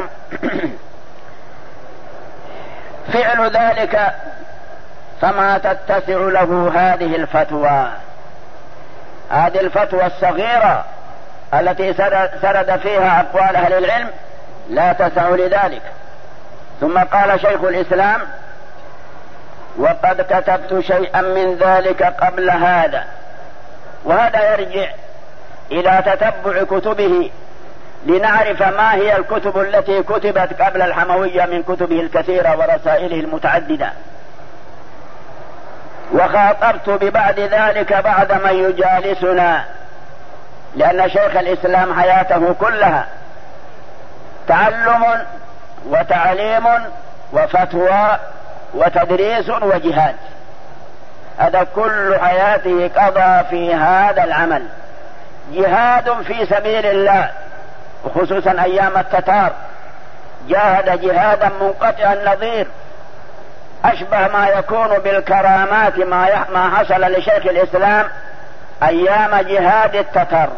Speaker 1: فعل ذلك فما تتسع له هذه الفتوى، هذه الفتوى الصغيرة التي سرد فيها أقوال أهل العلم لا تسع لذلك. ثم قال شيخ الإسلام: وقد كتبت شيئا من ذلك قبل هذا. وهذا يرجع إلى تتبع كتبه لنعرف ما هي الكتب التي كتبت قبل الحموية من كتبه الكثيرة ورسائله المتعددة. وخاطبت ببعد ذلك بعد من يجالسنا، لأن شيخ الإسلام حياته كلها تعلم وتعليم وفتوى وتدريس وجهاد، هذا كل حياته قضى في هذا العمل. جهاد في سبيل الله، وخصوصا أيام التتار جاهد جهادا منقطع النظير، أشبه ما يكون بالكرامات ما حصل لشيخ الإسلام أيام جهاد التتر،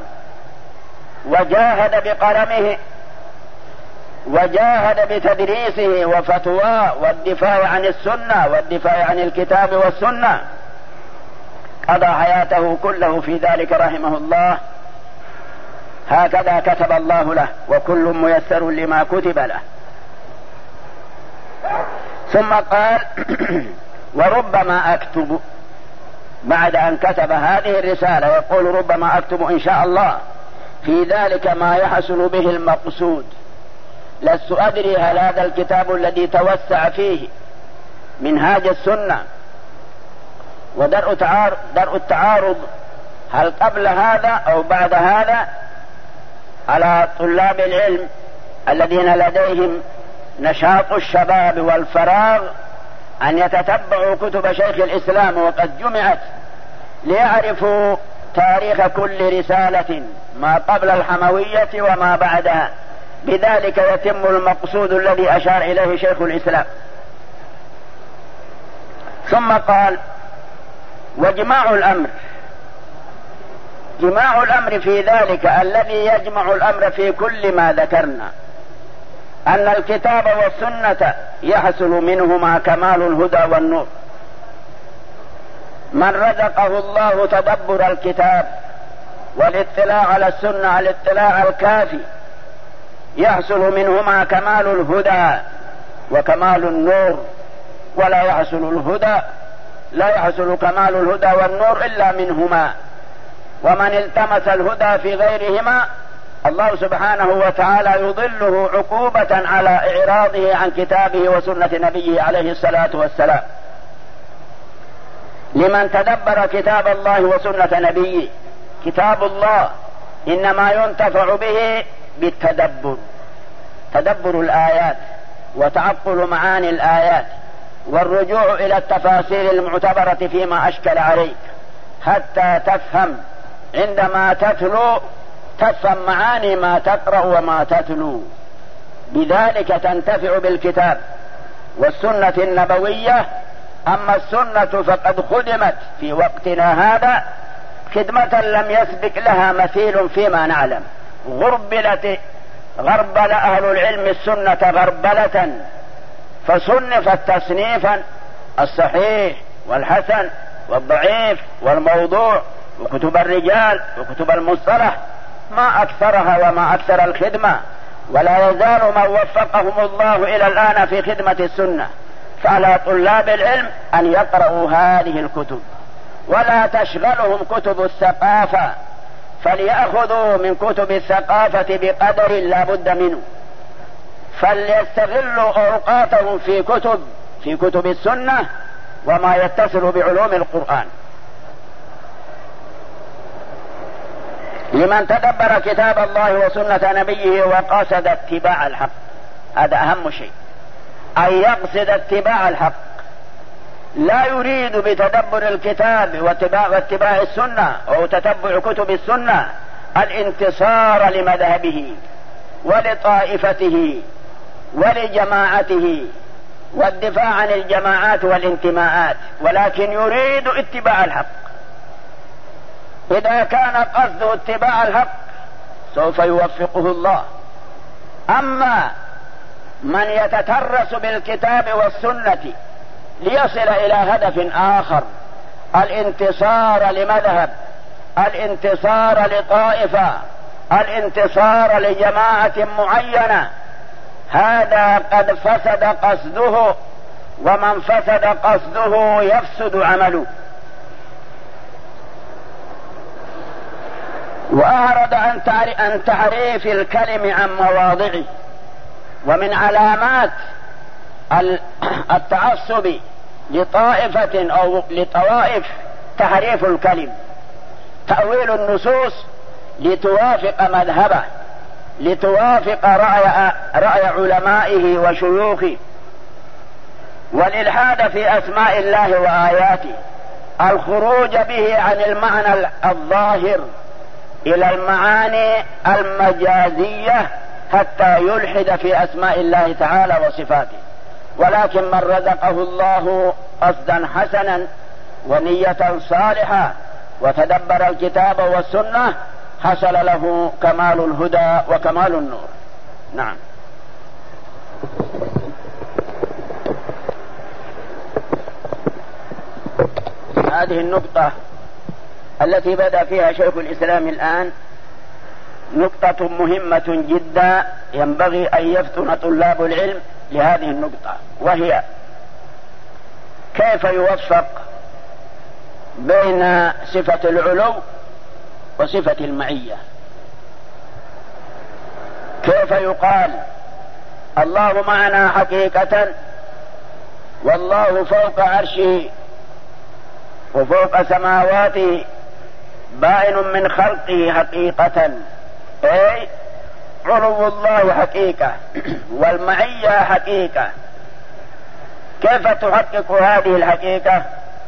Speaker 1: وجاهد بقلمه وجاهد بتدريسه وفتواه والدفاع عن السنة والدفاع عن الكتاب والسنة، قضى حياته كله في ذلك رحمه الله. هكذا كتب الله له، وكل ميسر لما كتب له. ثم قال وربما أكتب، بعد أن كتب هذه الرسالة يقول ربما أكتب إن شاء الله في ذلك ما يحصل به المقصود. لست أدري هل هذا الكتاب الذي توسع فيه منهاج السنة ودرء التعارض هل قبل هذا أو بعد هذا على طلاب العلم الذين لديهم نشاط الشباب والفراغ أن يتتبعوا كتب شيخ الإسلام وقد جمعت ليعرفوا تاريخ كل رسالة ما قبل الحموية وما بعدها، بذلك يتم المقصود الذي أشار إليه شيخ الإسلام. ثم قال وجماع الأمر، جماع الأمر في ذلك الذي يجمع الأمر في كل ما ذكرنا أن الكتاب والسنة يحصل منهما كمال الهدى والنور. من رزقه الله تدبر الكتاب والاطلاع على السنة الاطلاع الكافي يحصل منهما كمال الهدى وكمال النور، ولا يحصل كمال الهدى والنور إلا منهما. ومن التمس الهدى في غيرهما الله سبحانه وتعالى يضله عقوبة على إعراضه عن كتابه وسنة نبيه عليه الصلاة والسلام. لمن تدبر كتاب الله وسنة نبيه، كتاب الله إنما ينتفع به بالتدبر، تدبر الآيات وتعقل معاني الآيات والرجوع إلى التفاسير المعتبرة فيما أشكل عليك حتى تفهم عندما تفهم معاني ما تقرأ وما تتلو، بذلك تنتفع بالكتاب والسنة النبوية. أما السنة فقد خدمت في وقتنا هذا خدمة لم يسبق لها مثيل فيما نعلم. غربل أهل العلم السنة غربلة، فصنفت تصنيفا الصحيح والحسن والضعيف والموضوع وكتب الرجال وكتب المصطلح، ما أكثرها وما أكثر الخدمة. ولا يزال من وفقهم الله إلى الآن في خدمة السنة، فعلى طلاب العلم أن يقرأوا هذه الكتب ولا تشغلهم كتب الثقافة، فليأخذوا من كتب الثقافة بقدر لا بد منه، فليستغلوا أوقاتهم في كتب السنة وما يتصل بعلوم القرآن. لمن تدبر كتاب الله وسنة نبيه وقصد اتباع الحق، هذا أهم شيء، أن يقصد اتباع الحق، لا يريد بتدبر الكتاب واتباع السنة أو تتبع كتب السنة الانتصار لمذهبه ولطائفته ولجماعته والدفاع عن الجماعات والانتماءات، ولكن يريد اتباع الحق. إذا كان قصده اتباع الحق سوف يوفقه الله. أما من يتترس بالكتاب والسنة ليصل إلى هدف آخر، الانتصار لمذهب، الانتصار لطائفة، الانتصار لجماعة معينة، هذا قد فسد قصده، ومن فسد قصده يفسد عمله. وأعرض عن تعريف الكلم عن مواضعه. ومن علامات التعصب لطائفة أو لطوائف تحريف الكلم، تأويل النصوص لتوافق مذهبه، لتوافق رأي علمائه وشيوخه، والإلحاد في أسماء الله وآياته، الخروج به عن المعنى الظاهر إلى المعاني المجازية حتى يلحد في أسماء الله تعالى وصفاته. ولكن من رزقه الله قصدا حسنا ونية صالحة وتدبر الكتاب والسنة حصل له كمال الهدى وكمال النور. نعم. هذه النقطة التي بدأ فيها شيخ الإسلام الآن نقطة مهمة جدا، ينبغي أن يفتن طلاب العلم لهذه النقطة، وهي كيف يوفق بين صفة العلو وصفة المعية. كيف يقال الله معنا حقيقة والله فوق عرشه وفوق سماواته بائن من خلقه حقيقة، أي علو الله حقيقة والمعية حقيقة. كيف تحقق هذه الحقيقة؟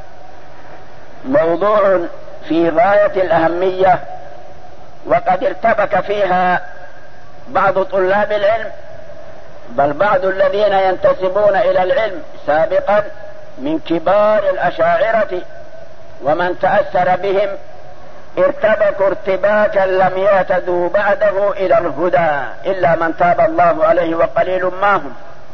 Speaker 1: موضوع في غاية الأهمية، وقد ارتبك فيها بعض طلاب العلم، بل بعض الذين ينتسبون إلى العلم سابقا من كبار الأشاعرة ومن تأثر بهم، ارتبكوا ارتباكا لم يهتدوا بعده إلى الهدى إلا من تاب الله عليه وقليل ما هم.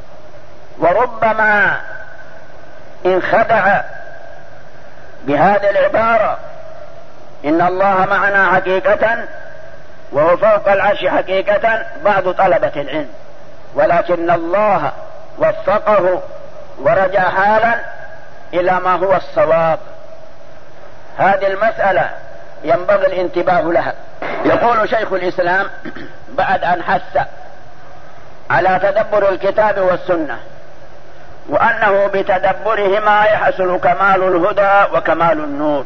Speaker 1: وربما انخدع بهذه العبارة إن الله معنا حقيقة وهو فوق العرش حقيقة بعض طلبة العلم، ولكن الله وفقه ورجع حالا إلى ما هو الصواب. هذه المسألة ينبغي الانتباه لها. يقول شيخ الإسلام بعد أن حث على تدبر الكتاب والسنة، وأنه بتدبرهما يحصل كمال الهدى وكمال النور،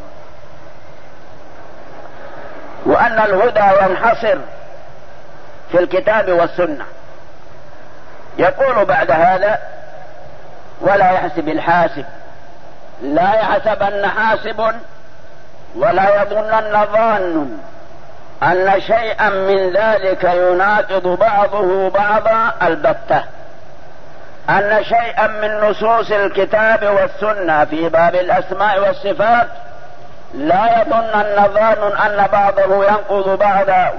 Speaker 1: وأن الهدى ينحصر في الكتاب والسنة. يقول بعد هذا: ولا يحسب الحاسب، لا يحسبن حاسب ولا يظنن ظان أن شيئا من ذلك يناقض بعضه بعضا البتة، أن شيئا من نصوص الكتاب والسنة في باب الأسماء والصفات لا يظنن ظان أن بعضه ينقض بعضا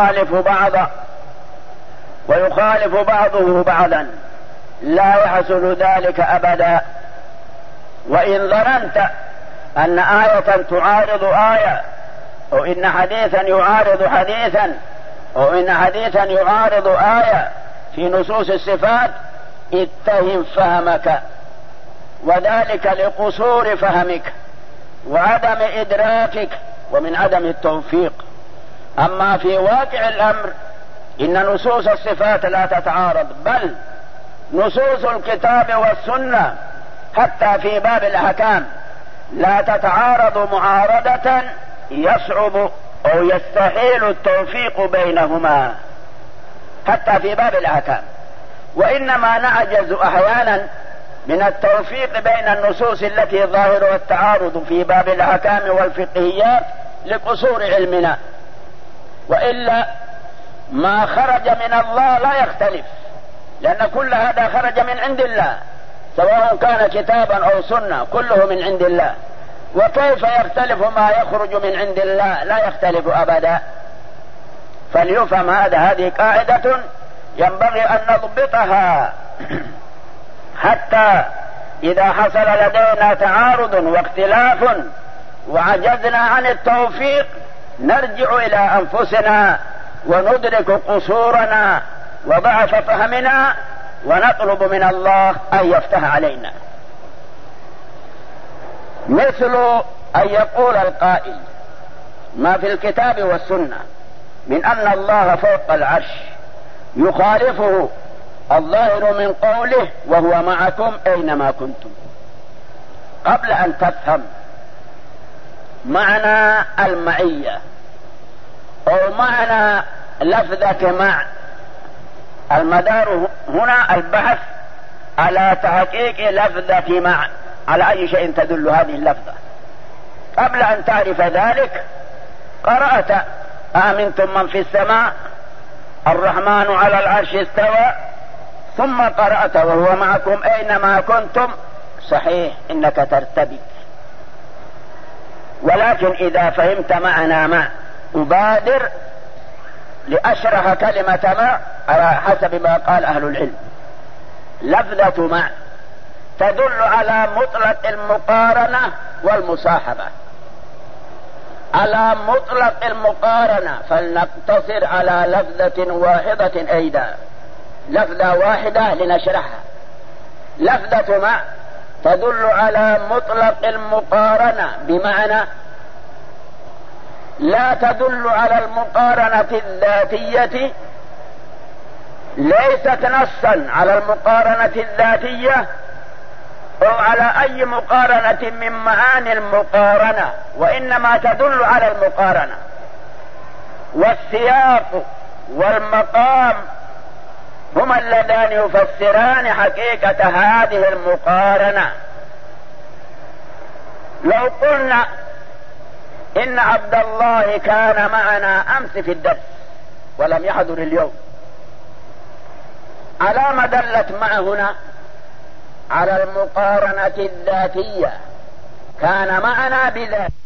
Speaker 1: ويخالف بعضه بعضا، لا يحصل ذلك أبدا. وإن ظننت أن آية تعارض آية، أو إن حديثا يعارض حديثا، أو إن حديثا يعارض آية في نصوص الصفات، اتهم فهمك، وذلك لقصور فهمك وعدم إدراكك ومن عدم التوفيق. أما في واقع الأمر إن نصوص الصفات لا تتعارض، بل نصوص الكتاب والسنة حتى في باب الأحكام لا تتعارض معارضة يصعب أو يستحيل التوفيق بينهما حتى في باب الأحكام، وإنما نعجز أحيانا من التوفيق بين النصوص التي ظاهرها التعارض في باب الأحكام والفقهيات لقصور علمنا، وإلا ما خرج من الله لا يختلف، لأن كل هذا خرج من عند الله، سواء كان كتابا أو سنة كله من عند الله. وكيف يختلف ما يخرج من عند الله؟ لا يختلف أبدا. فليفهم هذه قاعدة ينبغي أن نضبطها، حتى إذا حصل لدينا تعارض واختلاف وعجزنا عن التوفيق نرجع إلى أنفسنا وندرك قصورنا وضعف فهمنا ونطلب من الله أن يفتح علينا. مثل أن يقول القائل ما في الكتاب والسنة من أن الله فوق العرش يخالفه الظاهر من قوله وهو معكم أينما كنتم. قبل أن تفهم معنى المعية أو معنى لفظة مع، المدار هنا البحث على تحقيق لفظة مع، على أي شيء تدل هذه اللفظة. قبل أن تعرف ذلك قرأت آمنتم من في السماء الرحمن على العرش استوى، ثم قرأت وهو معكم أينما كنتم. صحيح إنك ترتبك، ولكن إذا فهمت معنى ما أبادر لأشرح كلمة ما على حسب ما قال أهل العلم. لفظة مع تدل على مطلق المقارنة والمصاحبة، على مطلق المقارنة، فلنقتصر على لفظة واحدة أيضا، لفظة واحدة لنشرحها. لفظة مع تدل على مطلق المقارنة، بمعنى لا تدل على المقارنة الذاتية، ليست نصا على المقارنة الذاتية أو على أي مقارنة من معاني المقارنة، وإنما تدل على المقارنة. والسياق والمقام هما اللذان يفسران حقيقة هذه المقارنة. لو قلنا إن عبد الله كان معنا أمس في الدرس ولم يحضر اليوم، على ما دلت معه هنا؟ على المقارنة الذاتية، كان معنا بذات